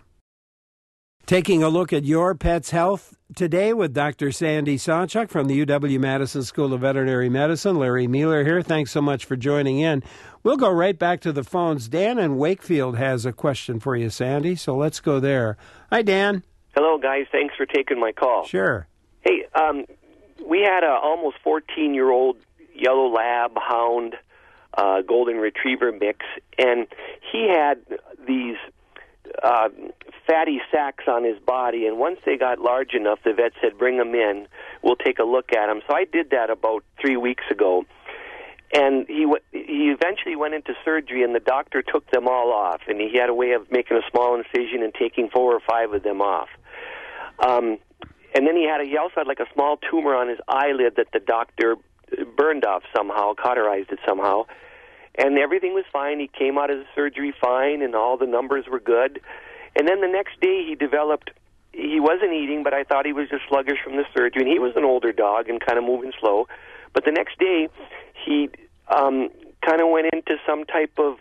Taking a look at your pet's health today with Dr. Sandy Sawchuk from the UW-Madison School of Veterinary Medicine. Larry Mueller here. Thanks so much for joining in. We'll go right back to the phones. Dan in Wakefield has a question for you, Sandy, so let's go there. Hi, Dan. Hello, guys. Thanks for taking my call. Sure. Hey, we had a almost 14-year-old yellow lab hound golden retriever mix, and he had these fatty sacs on his body, and once they got large enough, the vet said, bring them in, we'll take a look at them. So I did that about 3 weeks ago, and he eventually went into surgery, and the doctor took them all off, and he had a way of making a small incision and taking 4 or 5 of them off. And then he also had like a small tumor on his eyelid that the doctor burned off somehow, cauterized it somehow. And everything was fine. He came out of the surgery fine, and all the numbers were good. And then the next day he wasn't eating, but I thought he was just sluggish from the surgery. And he was an older dog and kind of moving slow. But the next day he kind of went into some type of...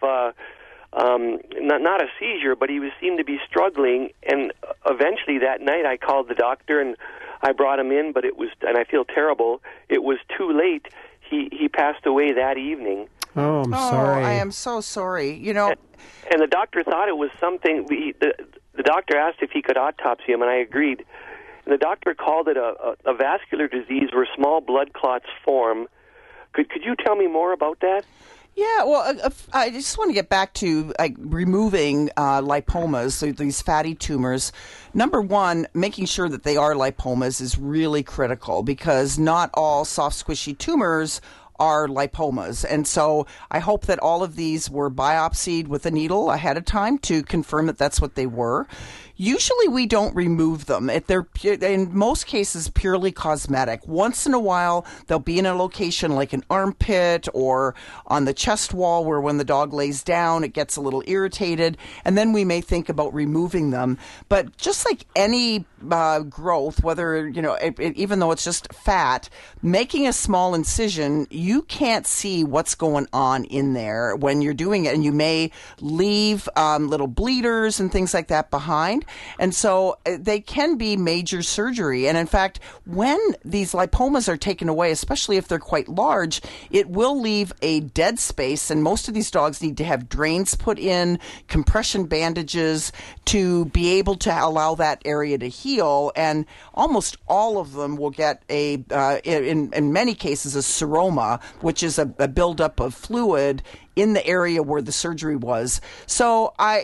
not a seizure, but he seemed to be struggling, and eventually that night I called the doctor and I brought him in, and I feel terrible, it was too late. He passed away that evening. Oh, I'm sorry. I am so sorry. And the doctor thought it was something, the doctor asked if he could autopsy him, and I agreed. And the doctor called it a vascular disease where small blood clots form. Could you tell me more about that? Yeah, well, I just want to get back to removing lipomas, so these fatty tumors. Number one, making sure that they are lipomas is really critical, because not all soft, squishy tumors are lipomas. And so I hope that all of these were biopsied with a needle ahead of time to confirm that that's what they were. Usually we don't remove them. They're in most cases purely cosmetic. Once in a while, they'll be in a location like an armpit or on the chest wall where when the dog lays down, it gets a little irritated, and then we may think about removing them. But just like any growth, whether, even though it's just fat, making a small incision, you can't see what's going on in there when you're doing it, and you may leave little bleeders and things like that behind. And so they can be major surgery. And in fact, when these lipomas are taken away, especially if they're quite large, it will leave a dead space. And most of these dogs need to have drains put in, compression bandages to be able to allow that area to heal. And almost all of them will get in many cases, a seroma, which is a buildup of fluid in the area where the surgery was. So I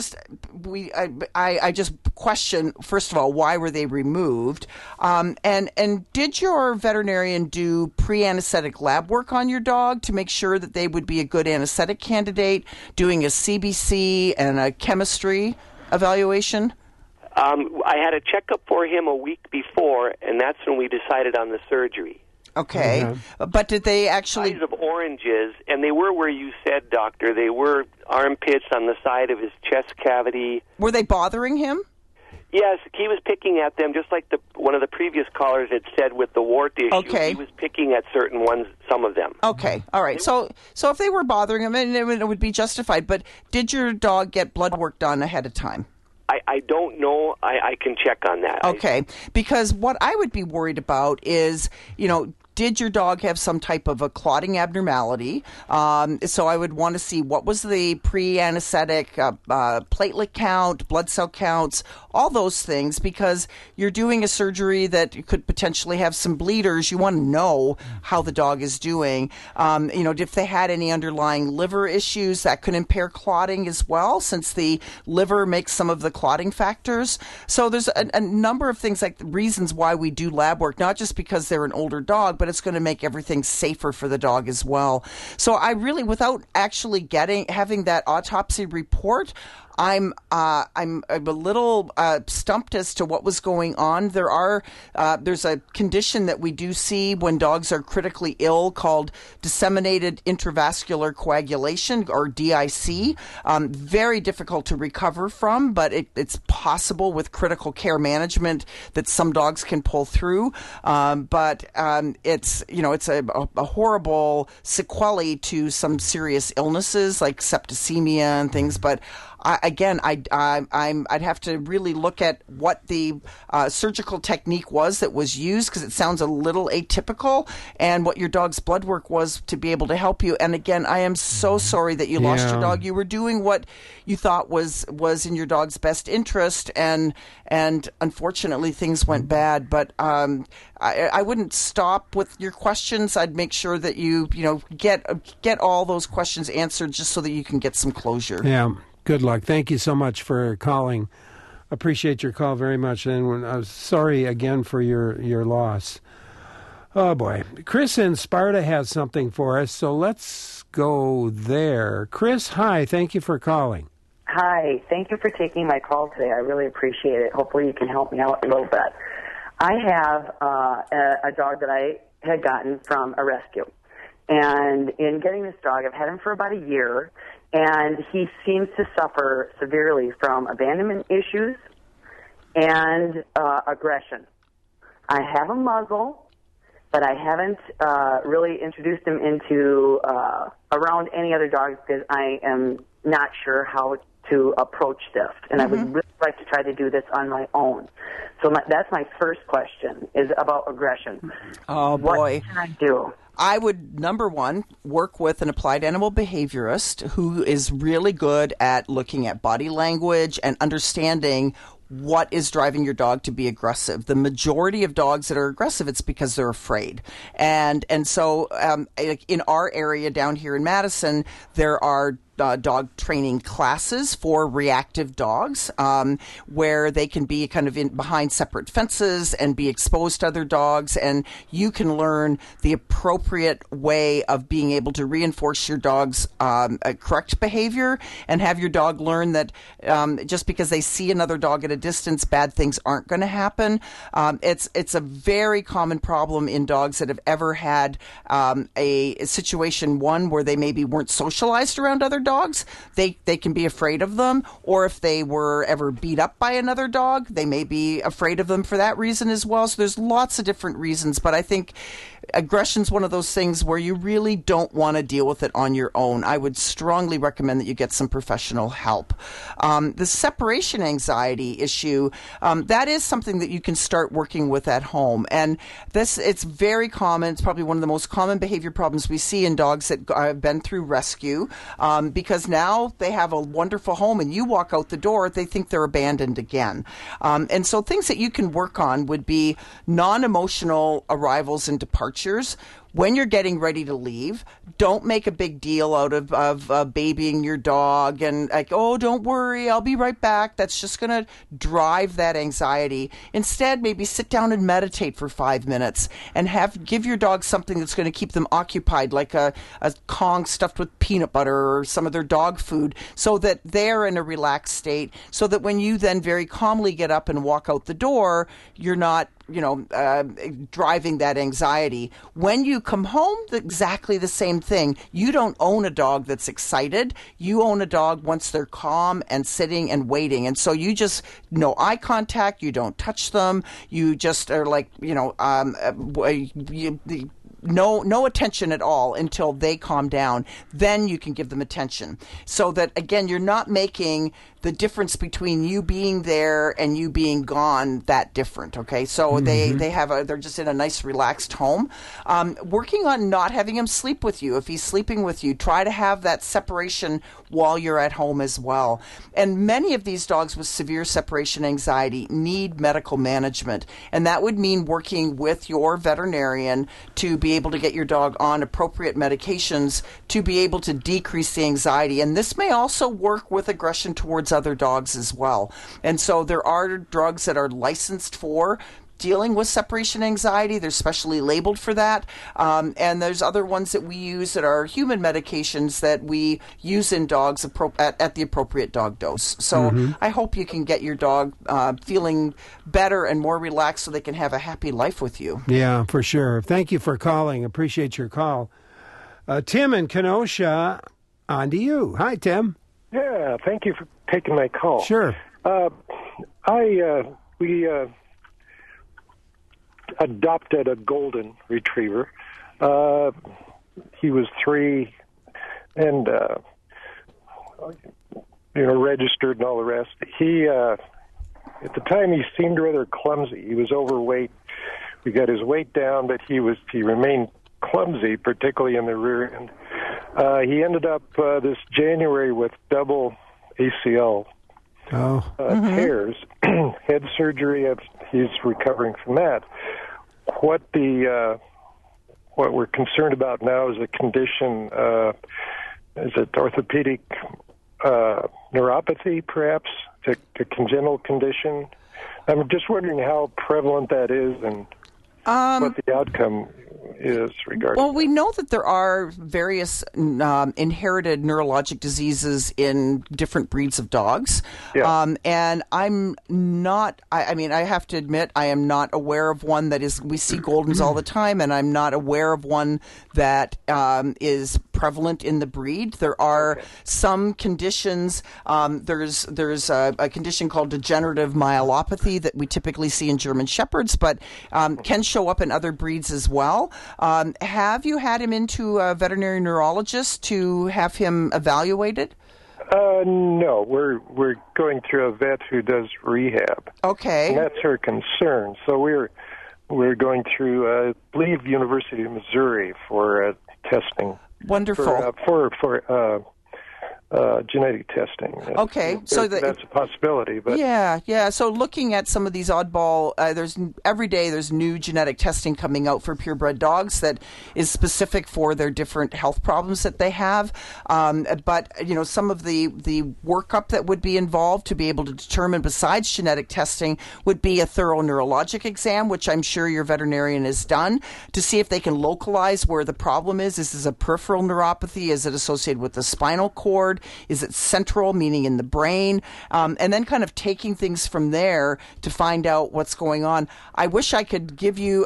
just question, first of all, why were they removed? And did your veterinarian do pre-anesthetic lab work on your dog to make sure that they would be a good anesthetic candidate, doing a CBC and a chemistry evaluation? I had a checkup for him a week before, and that's when we decided on the surgery. Okay, but did they actually... Size of oranges, and they were where you said, Doctor. They were armpits on the side of his chest cavity. Were they bothering him? Yes, he was picking at them, just like one of the previous callers had said with the wart issue. Okay. He was picking at certain ones, some of them. Okay, all right. So if they were bothering him, it would be justified. But did your dog get blood work done ahead of time? I don't know. I can check on that. Okay, because what I would be worried about is, did your dog have some type of a clotting abnormality? So I would want to see what was the pre-anesthetic platelet count, blood cell counts, all those things, because you're doing a surgery that could potentially have some bleeders. You want to know how the dog is doing. If they had any underlying liver issues, that could impair clotting as well, since the liver makes some of the clotting factors. So there's a number of things, like the reasons why we do lab work, not just because they're an older dog, but it's going to make everything safer for the dog as well. So I really, without actually having that autopsy report, I'm a little stumped as to what was going on. There's a condition that we do see when dogs are critically ill called disseminated intravascular coagulation, or DIC. Very difficult to recover from, but it's possible with critical care management that some dogs can pull through. But it's a horrible sequelae to some serious illnesses like septicemia and things. But I'd have to really look at what the surgical technique was that was used, because it sounds a little atypical, and what your dog's blood work was to be able to help you. And again, I am so sorry that you lost your dog. You were doing what you thought was in your dog's best interest, and unfortunately things went bad. But I wouldn't stop with your questions. I'd make sure that you get all those questions answered, just so that you can get some closure. Yeah. Good luck. Thank you so much for calling. Appreciate your call very much. And I'm sorry again for your loss. Oh, boy. Chris in Sparta has something for us, so let's go there. Chris, hi. Thank you for calling. Hi. Thank you for taking my call today. I really appreciate it. Hopefully you can help me out a little bit. I have a dog that I had gotten from a rescue. And in getting this dog, I've had him for about a year, and he seems to suffer severely from abandonment issues and aggression. I have a muzzle, but I haven't really introduced him into around any other dogs, because I am not sure how to approach this, and I would really like to try to do this on my own. So that's my first question, is about aggression. Oh, boy. What can I do? I would, number one, work with an applied animal behaviorist who is really good at looking at body language and understanding what is driving your dog to be aggressive. The majority of dogs that are aggressive, it's because they're afraid. And so in our area down here in Madison, there are dog training classes for reactive dogs, where they can be kind of behind separate fences and be exposed to other dogs, and you can learn the appropriate way of being able to reinforce your dog's correct behavior, and have your dog learn that just because they see another dog at a distance, bad things aren't going to happen. It's a very common problem in dogs that have ever had a situation, one, where they maybe weren't socialized around other dogs. They can be afraid of them, or if they were ever beat up by another dog, they may be afraid of them for that reason as well. So there's lots of different reasons, but I think aggression's one of those things where you really don't want to deal with it on your own. I would strongly recommend that you get some professional help. The separation anxiety issue, that is something that you can start working with at home. And it's very common. It's probably one of the most common behavior problems we see in dogs that have been through rescue, because now they have a wonderful home and you walk out the door, they think they're abandoned again. And so things that you can work on would be non-emotional arrivals and departures. When you're getting ready to leave, don't make a big deal out of babying your dog and like, oh, don't worry, I'll be right back. That's just going to drive that anxiety. Instead, maybe sit down and meditate for 5 minutes and give your dog something that's going to keep them occupied, like a Kong stuffed with peanut butter or some of their dog food, so that they're in a relaxed state, so that when you then very calmly get up and walk out the door, you're not driving that anxiety. When you come home, exactly the same thing. You don't own a dog that's excited. You own a dog once they're calm and sitting and waiting. And so you just, no eye contact, you don't touch them, you just are like, no attention at all until they calm down. Then you can give them attention. So that, again, you're not making the difference between you being there and you being gone that different, okay? So they're just in a nice, relaxed home. Working on not having him sleep with you. If he's sleeping with you, try to have that separation while you're at home as well. And many of these dogs with severe separation anxiety need medical management. And that would mean working with your veterinarian to be able to get your dog on appropriate medications to be able to decrease the anxiety. And this may also work with aggression towards other dogs as well. And so there are drugs that are licensed for dealing with separation anxiety. They're specially labeled for that. And there's other ones that we use that are human medications that we use in dogs at the appropriate dog dose. So I hope you can get your dog feeling better and more relaxed so they can have a happy life with you. Yeah, for sure. Thank you for calling. Appreciate your call. Tim in Kenosha, on to you. Hi, Tim. Yeah, thank you for taking my call. Sure. We adopted a golden retriever. He was 3 and registered and all the rest. He at the time he seemed rather clumsy. He was overweight. We got his weight down, but he remained clumsy, particularly in the rear end. He ended up this January with double ACL tears, head surgery. He's recovering from that. What we're concerned about now is a condition. Is it orthopedic neuropathy, perhaps? A congenital condition. I'm just wondering how prevalent that is and what the outcome is regarding. Well, we know that there are various inherited neurologic diseases in different breeds of dogs. Yeah. And I'm not, I have to admit, I am not aware of one that is, we see Goldens all the time, and I'm not aware of one that is prevalent in the breed. There are some conditions. There's a condition called degenerative myelopathy that we typically see in German Shepherds, but can show up in other breeds as well. Have you had him into a veterinary neurologist to have him evaluated? No, we're going through a vet who does rehab. Okay, and that's our concern. So we're going through, I believe, University of Missouri for testing. Wonderful. For genetic testing. Okay, so that's a possibility. But yeah. So looking at some of these oddball, every day there's new genetic testing coming out for purebred dogs that is specific for their different health problems that they have. But some of the workup that would be involved to be able to determine, besides genetic testing, would be a thorough neurologic exam, which I'm sure your veterinarian has done, to see if they can localize where the problem is. Is this a peripheral neuropathy? Is it associated with the spinal cord? Is it central, meaning in the brain? And then kind of taking things from there to find out what's going on. I wish I could give you,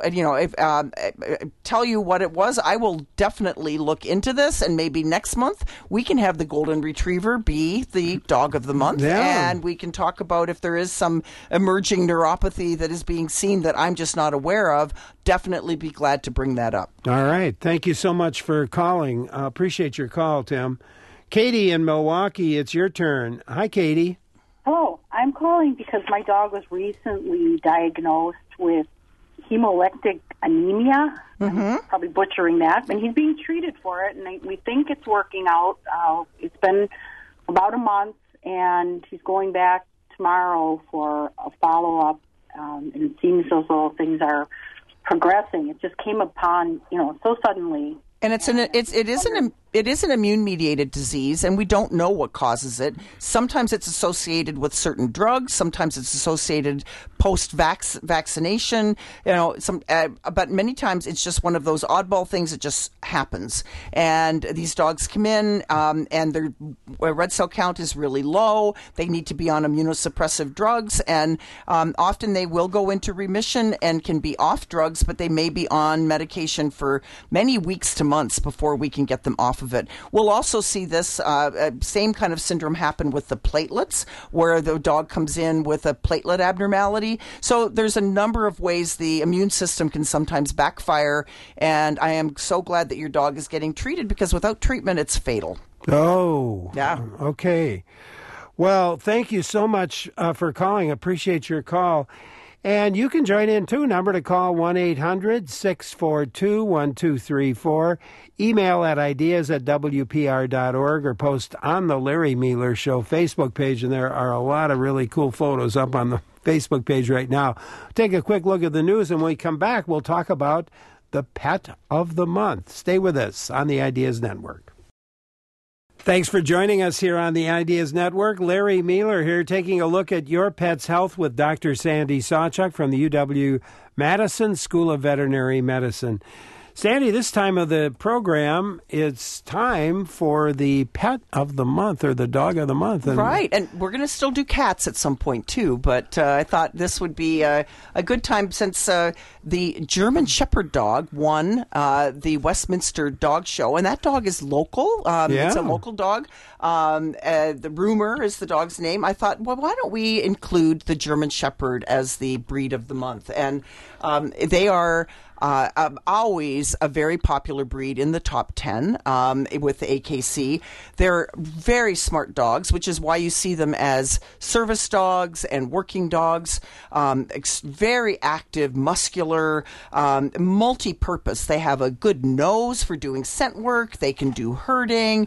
tell you what it was. I will definitely look into this, and maybe next month we can have the Golden Retriever be the dog of the month, and we can talk about if there is some emerging neuropathy that is being seen that I'm just not aware of. Definitely be glad to bring that up. All right. Thank you so much for calling. Appreciate your call, Tim. Katie in Milwaukee, it's your turn. Hi, Katie. Hello. I'm calling because my dog was recently diagnosed with hemolytic anemia. I'm probably butchering that. And he's being treated for it, and we think it's working out. It's been about a month, and he's going back tomorrow for a follow-up, and it seems as though things are progressing. It just came upon, so suddenly. And it is an immune-mediated disease, and we don't know what causes it. Sometimes it's associated with certain drugs. Sometimes it's associated post-vaccination. But many times it's just one of those oddball things that just happens. And these dogs come in, and their red cell count is really low. They need to be on immunosuppressive drugs, and often they will go into remission and can be off drugs, but they may be on medication for many weeks to months before we can get them off of it. We'll also see this same kind of syndrome happen with the platelets, where the dog comes in with a platelet abnormality. So there's a number of ways the immune system can sometimes backfire, and I am so glad that your dog is getting treated, because without treatment, it's fatal. Oh. Yeah. Okay. Well, thank you so much for calling. Appreciate your call. And you can join in, too. Number to call, 1-800-642-1234. Email at ideas@wpr.org, or post on the Larry Meeler Show Facebook page. And there are a lot of really cool photos up on the Facebook page right now. Take a quick look at the news, and when we come back, we'll talk about the Pet of the Month. Stay with us on the Ideas Network. Thanks for joining us here on the Ideas Network. Larry Meeler here, taking a look at your pet's health with Dr. Sandy Sawchuk from the UW-Madison School of Veterinary Medicine. Sandy, this time of the program, it's time for the Pet of the Month, or the Dog of the Month. Right, and we're going to still do cats at some point, too, but I thought this would be a good time, since the German Shepherd dog won the Westminster Dog Show, and that dog is local. It's a local dog. The Rumor is the dog's name. I thought, well, why don't we include the German Shepherd as the breed of the month? And they are always a very popular breed in the top 10 with the AKC. They're very smart dogs, which is why you see them as service dogs and working dogs. Very active, muscular, multi-purpose. They have a good nose for doing scent work. They can do herding.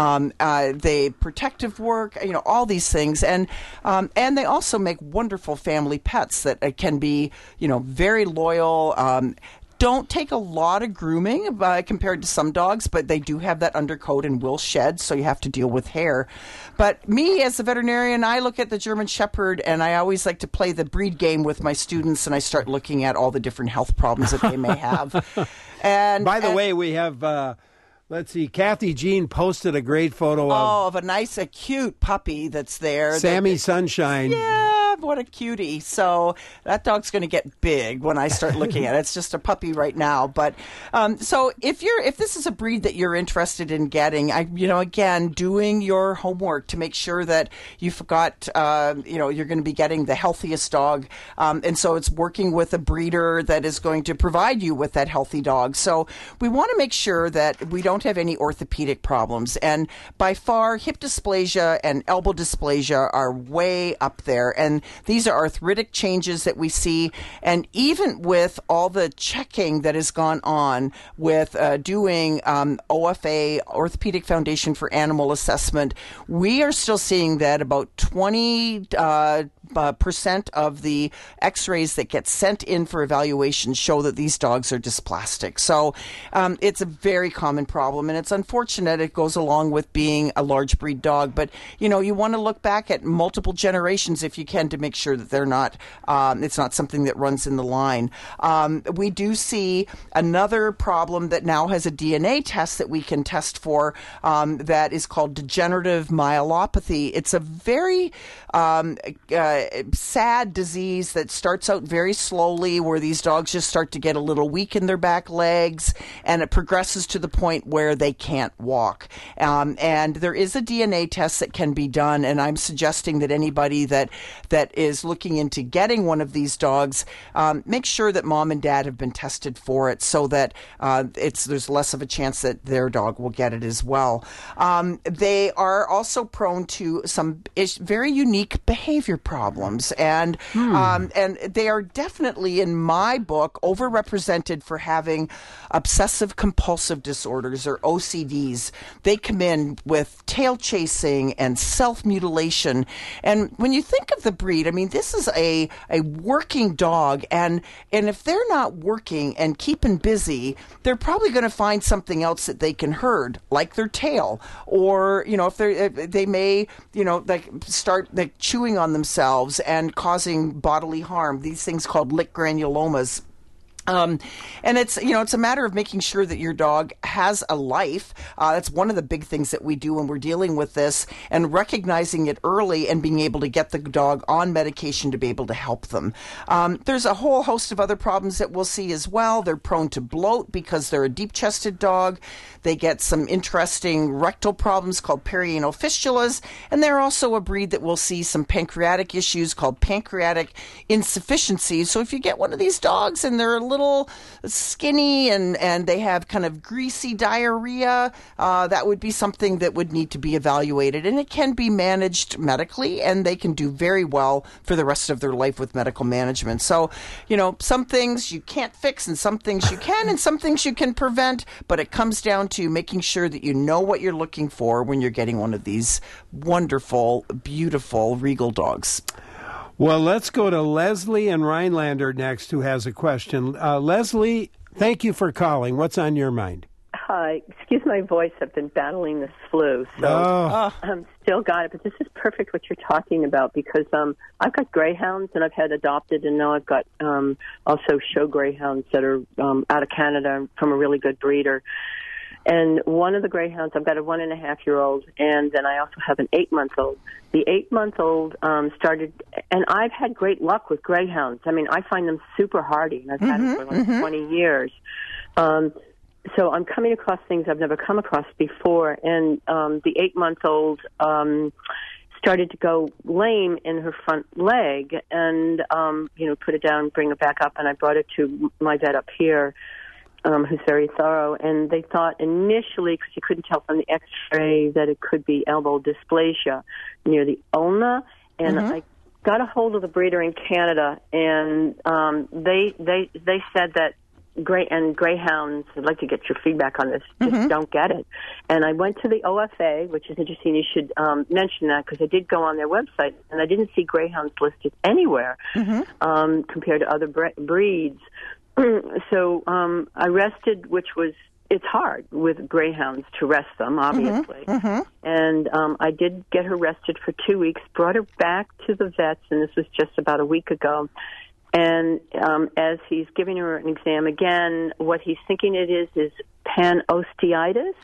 They protective work. All these things, and they also make wonderful family pets that can be, very loyal. Don't take a lot of grooming compared to some dogs, but they do have that undercoat and will shed, so you have to deal with hair. But me, as a veterinarian, I look at the German Shepherd, and I always like to play the breed game with my students, and I start looking at all the different health problems that they may have. And by the way, we have... let's see, Kathy Jean posted a great photo of a nice, cute puppy that's there. Sammy Sunshine. Yeah, what a cutie. So that dog's going to get big when I start looking at it. It's just a puppy right now. But so if this is a breed that you're interested in getting, again, doing your homework to make sure that you've got, you're going to be getting the healthiest dog. And so it's working with a breeder that is going to provide you with that healthy dog. So we want to make sure that we don't have any orthopedic problems. And by far, hip dysplasia and elbow dysplasia are way up there. And These are arthritic changes that we see. And even with all the checking that has gone on with doing OFA, Orthopedic Foundation for Animal Assessment, we are still seeing that about 20% of the x-rays that get sent in for evaluation show that these dogs are dysplastic. So it's a very common problem, and it's unfortunate. It goes along with being a large breed dog, but you want to look back at multiple generations if you can to make sure that they're not it's not something that runs in the line. We do see another problem that now has a DNA test that we can test for that is called degenerative myelopathy. It's a very sad disease that starts out very slowly, where these dogs just start to get a little weak in their back legs, and it progresses to the point where they can't walk. And there is a DNA test that can be done, and I'm suggesting that anybody that is looking into getting one of these dogs, make sure that mom and dad have been tested for it, so that there's less of a chance that their dog will get it as well. They are also prone to some very unique behavior problems, and they are definitely, in my book, overrepresented for having obsessive compulsive disorders, or OCDs. They come in with tail chasing and self-mutilation. And when you think of the breed, I mean, this is a working dog, and if they're not working and keeping busy, they're probably going to find something else that they can herd, like their tail, or if they may start chewing on themselves and causing bodily harm. These things called lick granulomas. And it's a matter of making sure that your dog has a life. That's one of the big things that we do when we're dealing with this, and recognizing it early and being able to get the dog on medication to be able to help them. There's a whole host of other problems that we'll see as well. They're prone to bloat because they're a deep-chested dog. They get some interesting rectal problems called perianal fistulas, and they're also a breed that will see some pancreatic issues called pancreatic insufficiency. So if you get one of these dogs and they're a little skinny and they have kind of greasy diarrhea, that would be something that would need to be evaluated, and it can be managed medically, and they can do very well for the rest of their life with medical management. So, some things you can't fix, and some things you can, and some things you can prevent, but it comes down to making sure that you know what you're looking for when you're getting one of these wonderful, beautiful Regal dogs. Well, let's go to Leslie in Rhinelander next, who has a question. Leslie, thank you for calling. What's on your mind? Hi. Excuse my voice. I've been battling this flu, so still got it. But this is perfect what you're talking about, because I've got greyhounds, and I've had adopted, and now I've got also show greyhounds that are out of Canada from a really good breeder. And one of the greyhounds, I've got a 1.5-year-old, and then I also have an 8-month-old. The 8-month-old started, and I've had great luck with greyhounds. I mean, I find them super hardy, and I've had them for like 20 years. So I'm coming across things I've never come across before, and the 8-month-old started to go lame in her front leg, and put it down, bring it back up, and I brought it to my vet up here, who's very thorough, and they thought initially, because you couldn't tell from the x-ray, that it could be elbow dysplasia near the ulna, and I got a hold of the breeder in Canada, and they said that greyhounds, I'd like to get your feedback on this, just don't get it. And I went to the OFA, which is interesting. You should mention that, because I did go on their website, and I didn't see greyhounds listed anywhere compared to other breeds. So I rested, it's hard with greyhounds to rest them, obviously. And I did get her rested for 2 weeks, brought her back to the vets, and this was just about a week ago. And as he's giving her an exam again, what he's thinking it is panosteitis.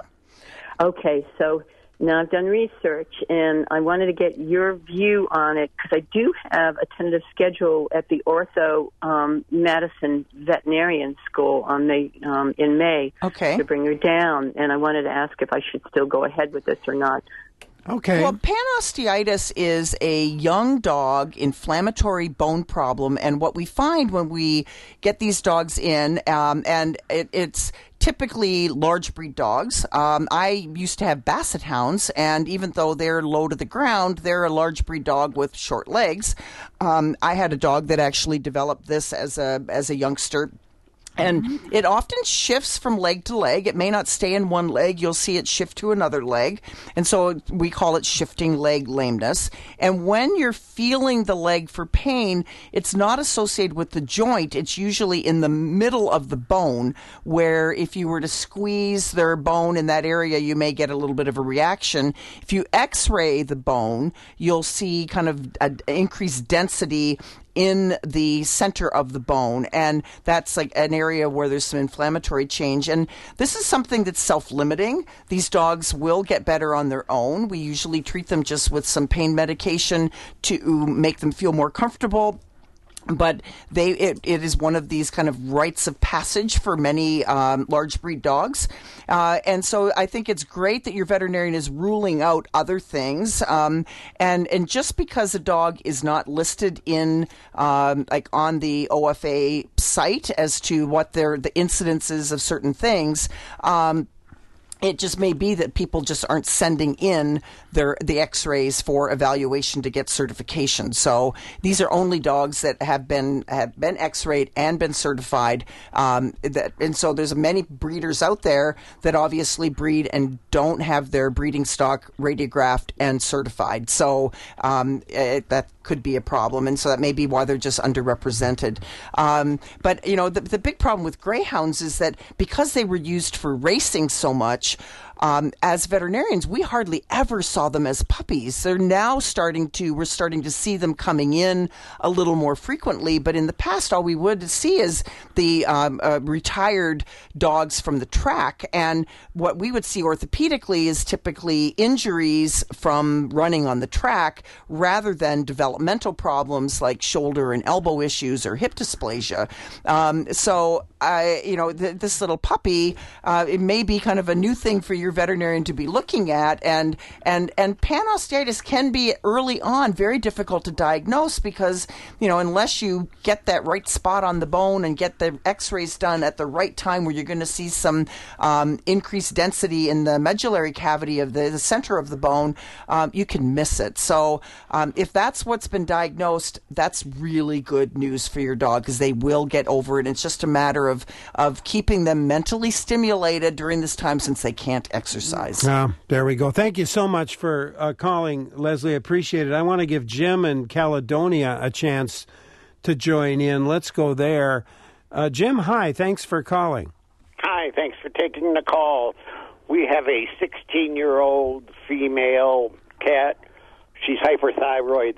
Okay, so now I've done research, and I wanted to get your view on it, because I do have a tentative schedule at the Ortho Madison Veterinarian School in May to bring her down, and I wanted to ask if I should still go ahead with this or not. Okay. Well, panosteitis is a young dog inflammatory bone problem, and what we find when we get these dogs in, and it's typically large breed dogs. I used to have Basset Hounds, and even though they're low to the ground, they're a large breed dog with short legs. I had a dog that actually developed this as a youngster. And it often shifts from leg to leg. It may not stay in one leg. You'll see it shift to another leg. And so we call it shifting leg lameness. And when you're feeling the leg for pain, it's not associated with the joint. It's usually in the middle of the bone, where if you were to squeeze their bone in that area, you may get a little bit of a reaction. If you x-ray the bone, you'll see kind of an increased density in the center of the bone, and that's like an area where there's some inflammatory change. And this is something that's self-limiting. These dogs will get better on their own. We usually treat them just with some pain medication to make them feel more comfortable. But it is one of these kind of rites of passage for many large breed dogs. And so I think it's great that your veterinarian is ruling out other things. And just because a dog is not listed in like on the OFA site as to what the incidences of certain things, it just may be that people just aren't sending in the x-rays for evaluation to get certification. So these are only dogs that have been x-rayed and been certified. And so there's many breeders out there that obviously breed and don't have their breeding stock radiographed and certified. So that could be a problem, and so that may be why they're just underrepresented. But the big problem with greyhounds is that because they were used for racing so much, as veterinarians, we hardly ever saw them as puppies. They're now we're starting to see them coming in a little more frequently, but in the past, all we would see is the retired dogs from the track, and what we would see orthopedically is typically injuries from running on the track rather than developmental problems like shoulder and elbow issues or hip dysplasia. This little puppy, it may be kind of a new thing for your veterinarian to be looking at, and panosteitis can be early on very difficult to diagnose because unless you get that right spot on the bone and get the x-rays done at the right time where you're going to see some increased density in the medullary cavity of the center of the bone, you can miss it. So if that's what's been diagnosed, that's really good news for your dog because they will get over it. It's just a matter of keeping them mentally stimulated during this time since they can't exercise. There we go. Thank you so much for calling, Leslie. Appreciate it. I want to give Jim in Caledonia a chance to join in. Let's go there. Jim, hi. Thanks for calling. Hi. Thanks for taking the call. We have a 16-year-old female cat. She's hyperthyroid.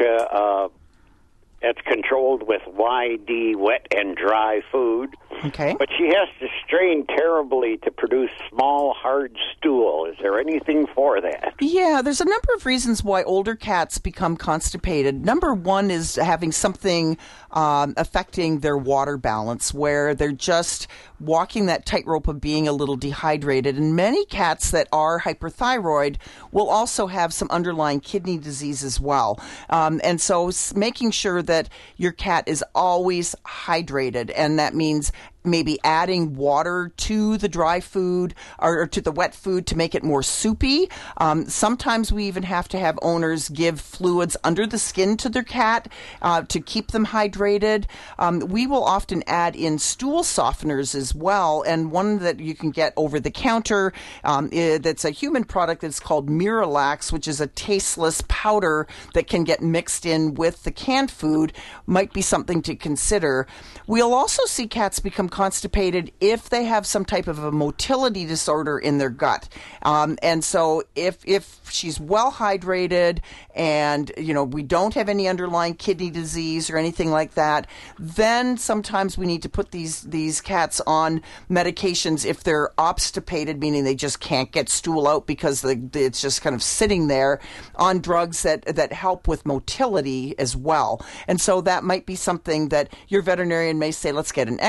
That's controlled with YD, wet and dry food. Okay. But she has to strain terribly to produce small, hard stool. Is there anything for that? Yeah, there's a number of reasons why older cats become constipated. Number one is having something affecting their water balance, where they're just walking that tightrope of being a little dehydrated. And many cats that are hyperthyroid will also have some underlying kidney disease as well. And so making sure that your cat is always hydrated, and that means maybe adding water to the dry food or to the wet food to make it more soupy. Sometimes we even have to have owners give fluids under the skin to their cat to keep them hydrated. We will often add in stool softeners as well, and one that you can get over the counter that's a human product that's called Miralax, which is a tasteless powder that can get mixed in with the canned food, might be something to consider. We'll also see cats become constipated if they have some type of a motility disorder in their gut. And so if she's well hydrated and, we don't have any underlying kidney disease or anything like that, then sometimes we need to put these cats on medications if they're obstipated, meaning they just can't get stool out because it's just kind of sitting there, on drugs that help with motility as well. And so that might be something that your veterinarian may say, let's get an x-ray,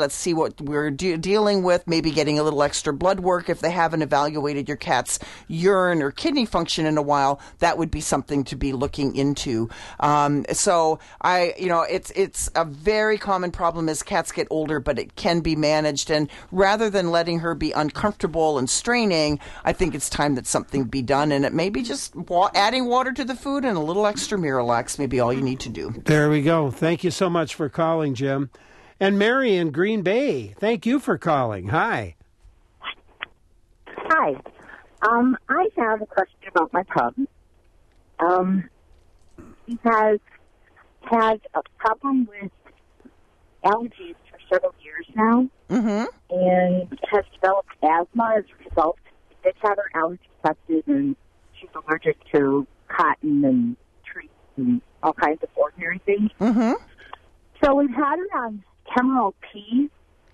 Let's see what we're dealing with. Maybe getting a little extra blood work if they haven't evaluated your cat's urine or kidney function in a while. That would be something to be looking into. So it's a very common problem as cats get older, but it can be managed. And rather than letting her be uncomfortable and straining, I think it's time that something be done. And it may be just adding water to the food and a little extra Miralax may be all you need to do. There we go. Thank you so much for calling, Jim. And Mary in Green Bay, thank you for calling. Hi. Hi. I have a question about my pug. He has had a problem with allergies for several years now, and has developed asthma as a result. He did have her allergy tested, and she's allergic to cotton and trees and all kinds of ordinary things. So we've had her on Temerol P,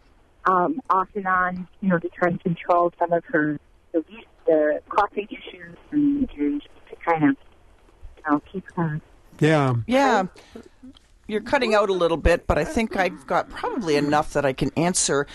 off and on, to try and control some of her the coughing issues and to kind of keep her. Yeah. You're cutting out a little bit, but I think I've got probably enough that I can answer.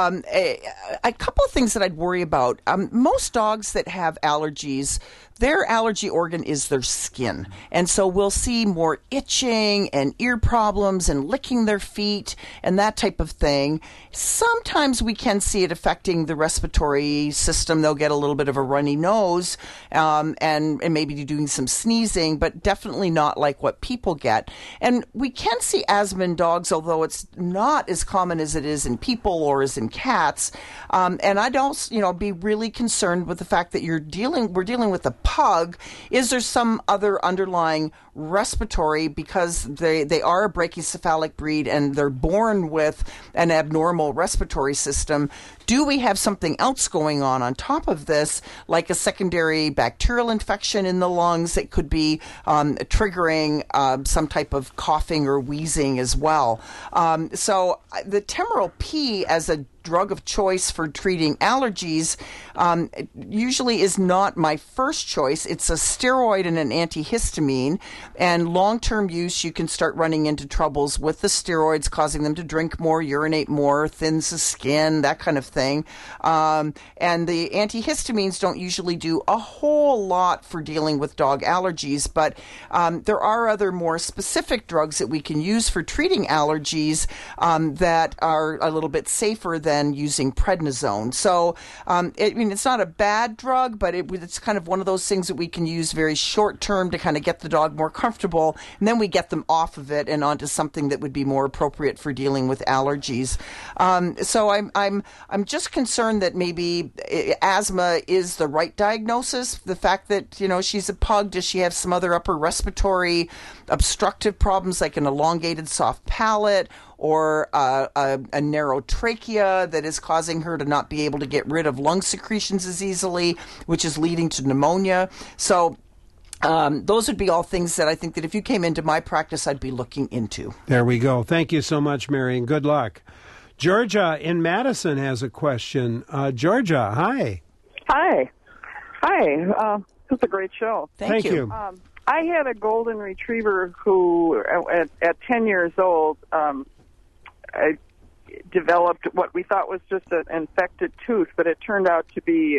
A couple of things that I'd worry about. Most dogs that have allergies, their allergy organ is their skin. And so we'll see more itching and ear problems and licking their feet and that type of thing. Sometimes we can see it affecting the respiratory system. They'll get a little bit of a runny nose and maybe doing some sneezing, but definitely not like what people get. And we can see asthma in dogs, although it's not as common as it is in people or as in cats. And I don't, be really concerned with the fact that we're dealing with a pug. Is there some other underlying respiratory, because they are a brachycephalic breed and they're born with an abnormal respiratory system? Do we have something else going on top of this, like a secondary bacterial infection in the lungs that could be triggering some type of coughing or wheezing as well? So the Temerol P as a drug of choice for treating allergies usually is not my first choice. It's a steroid and an antihistamine, and long-term use, you can start running into troubles with the steroids, causing them to drink more, urinate more, thins the skin, that kind of thing. And the antihistamines don't usually do a whole lot for dealing with dog allergies, but there are other more specific drugs that we can use for treating allergies that are a little bit safer than using prednisone. So, it's not a bad drug, but it's kind of one of those things that we can use very short term to kind of get the dog more comfortable, and then we get them off of it and onto something that would be more appropriate for dealing with allergies. So I'm just concerned that maybe asthma is the right diagnosis. The fact that, she's a pug, does she have some other upper respiratory obstructive problems like an elongated soft palate or a narrow trachea that is causing her to not be able to get rid of lung secretions as easily, which is leading to pneumonia? So those would be all things that I think that if you came into my practice, I'd be looking into. There we go. Thank you so much, Mary, and good luck. Georgia in Madison has a question. Georgia, hi. Hi. This is a great show. Thank you. I had a golden retriever who, at 10 years old, I developed what we thought was just an infected tooth, but it turned out to be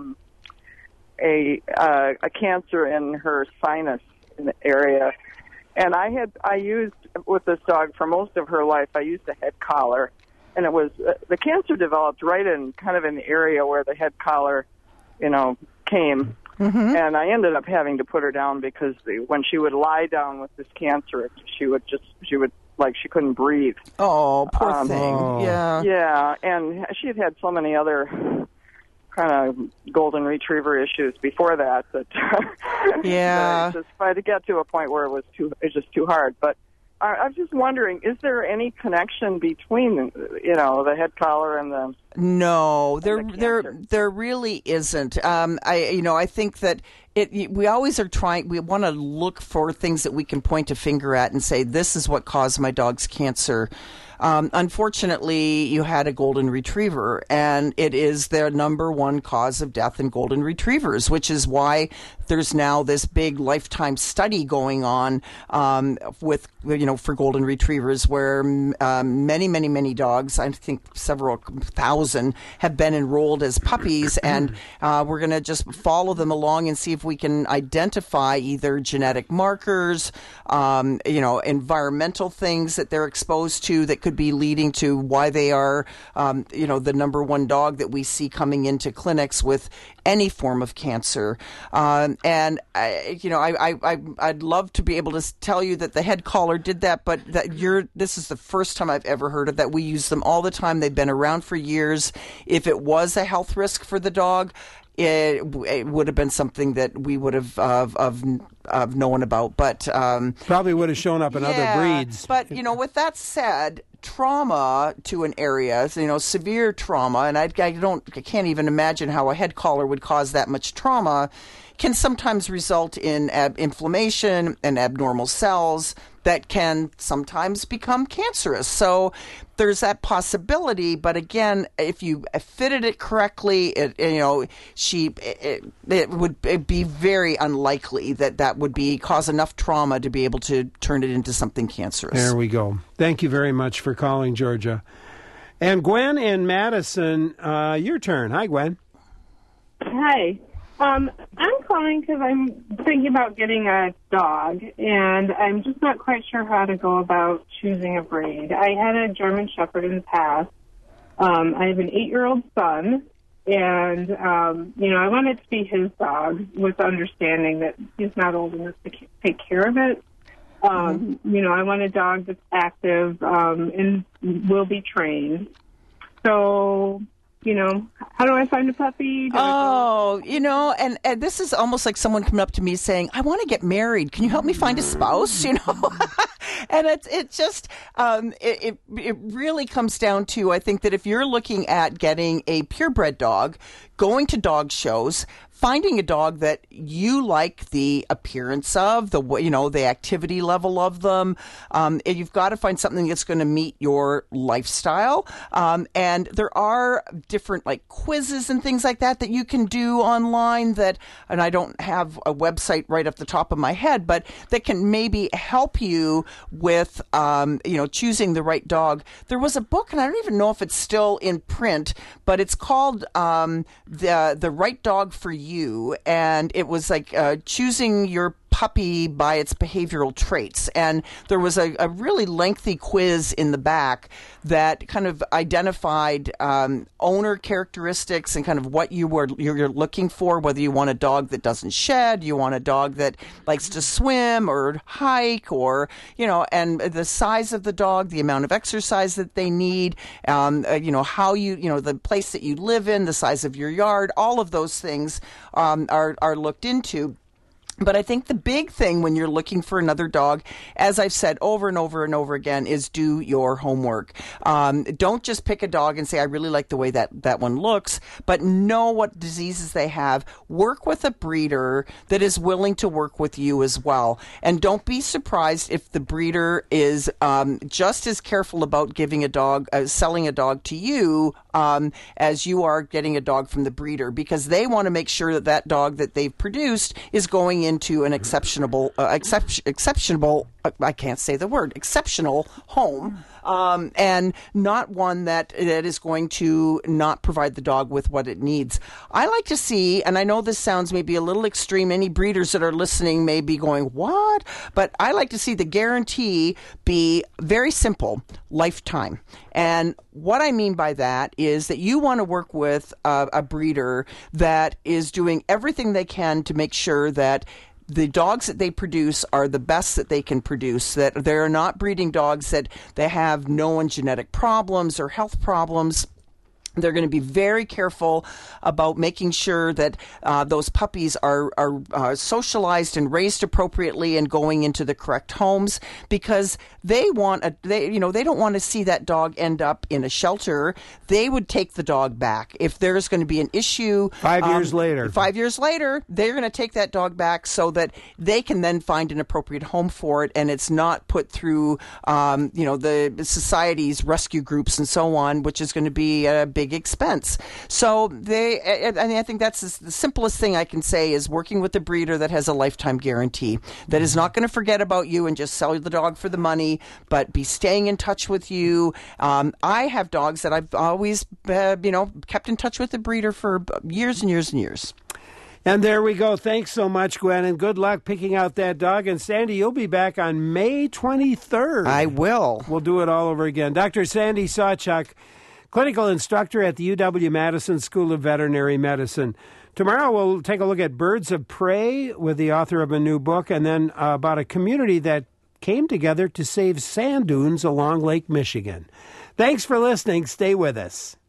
a cancer in her sinus area. And I used with this dog for most of her life. I used a head collar, and it was the cancer developed right in kind of in the area where the head collar, came. And I ended up having to put her down because when she would lie down with this cancer, she would like she couldn't breathe. Oh, poor thing. Yeah, and she had so many other kind of golden retriever issues before that. Yeah. I had to get to a point where it was just too hard. But I was just wondering, is there any connection between the head collar and the? No, there really isn't. I think that we always are trying. We want to look for things that we can point a finger at and say, this is what caused my dog's cancer. Unfortunately, you had a golden retriever, and it is the number one cause of death in golden retrievers, which is why there's now this big lifetime study going on with, for golden retrievers, where many dogs, I think several thousand, have been enrolled as puppies, and we're going to just follow them along and see if we can identify either genetic markers, environmental things that they're exposed to that could be leading to why they are, the number one dog that we see coming into clinics with any form of cancer. And I'd love to be able to tell you that the head collar did that, but this is the first time I've ever heard of that. We use them all the time. They've been around for years. If it was a health risk for the dog, it would have been something that we would have known about, but probably would have shown up in other breeds. But with that said, trauma to an area, severe trauma, and I can't even imagine how a head collar would cause that much trauma, can sometimes result in inflammation and abnormal cells that can sometimes become cancerous. So there's that possibility, but again, if you fitted it correctly, it would be very unlikely that would cause enough trauma to be able to turn it into something cancerous. There we go. Thank you very much for calling, Georgia. And Gwen in Madison, your turn. Hi, Gwen. Hi. I'm calling because I'm thinking about getting a dog, and I'm just not quite sure how to go about choosing a breed. I had a German Shepherd in the past. I have an 8-year-old son, and, I want it to be his dog with understanding that he's not old enough to take care of it. I want a dog that's active and will be trained. So... how do I find a puppy? And this is almost like someone coming up to me saying, I want to get married. Can you help me find a spouse? And it really comes down to, I think that if you're looking at getting a purebred dog, going to dog shows, finding a dog that you like the appearance of, the activity level of them, you've got to find something that's going to meet your lifestyle. And there are different quizzes and things like that you can do online and I don't have a website right off the top of my head, but that can maybe help you with, choosing the right dog. There was a book, and I don't even know if it's still in print, but it's called The Right Dog for You, and it was choosing your puppy by its behavioral traits. And there was a really lengthy quiz in the back that kind of identified owner characteristics and kind of what you're looking for, whether you want a dog that doesn't shed, you want a dog that likes to swim or hike, or, and the size of the dog, the amount of exercise that they need, how the place that you live in, the size of your yard, all of those things are looked into. But I think the big thing when you're looking for another dog, as I've said over and over and over again, is do your homework. Don't just pick a dog and say, I really like the way that one looks, but know what diseases they have. Work with a breeder that is willing to work with you as well. And don't be surprised if the breeder is just as careful about giving selling a dog to you as you are getting a dog from the breeder, because they want to make sure that dog that they've produced is going into an exceptional home, and not one that is going to not provide the dog with what it needs. I like to see, and I know this sounds maybe a little extreme, any breeders that are listening may be going, what? But I like to see the guarantee be very simple, lifetime. And what I mean by that is that you want to work with a breeder that is doing everything they can to make sure that the dogs that they produce are the best that they can produce, that they're not breeding dogs that they have known genetic problems or health problems. They're going to be very careful about making sure that those puppies are socialized and raised appropriately and going into the correct homes, because they don't want to see that dog end up in a shelter. They would take the dog back if there's going to be an issue. 5 years later. 5 years later, they're going to take that dog back so that they can then find an appropriate home for it, and it's not put through the society's rescue groups and so on, which is going to be a big expense. So I think that's the simplest thing I can say is working with a breeder that has a lifetime guarantee, that is not going to forget about you and just sell you the dog for the money, but be staying in touch with you. I have dogs that I've always, kept in touch with the breeder for years and years and years. And there we go. Thanks so much, Gwen, and good luck picking out that dog. And Sandy, you'll be back on May 23rd. I will. We'll do it all over again. Dr. Sandy Sawchuk, clinical instructor at the UW-Madison School of Veterinary Medicine. Tomorrow we'll take a look at birds of prey with the author of a new book, and then about a community that came together to save sand dunes along Lake Michigan. Thanks for listening. Stay with us.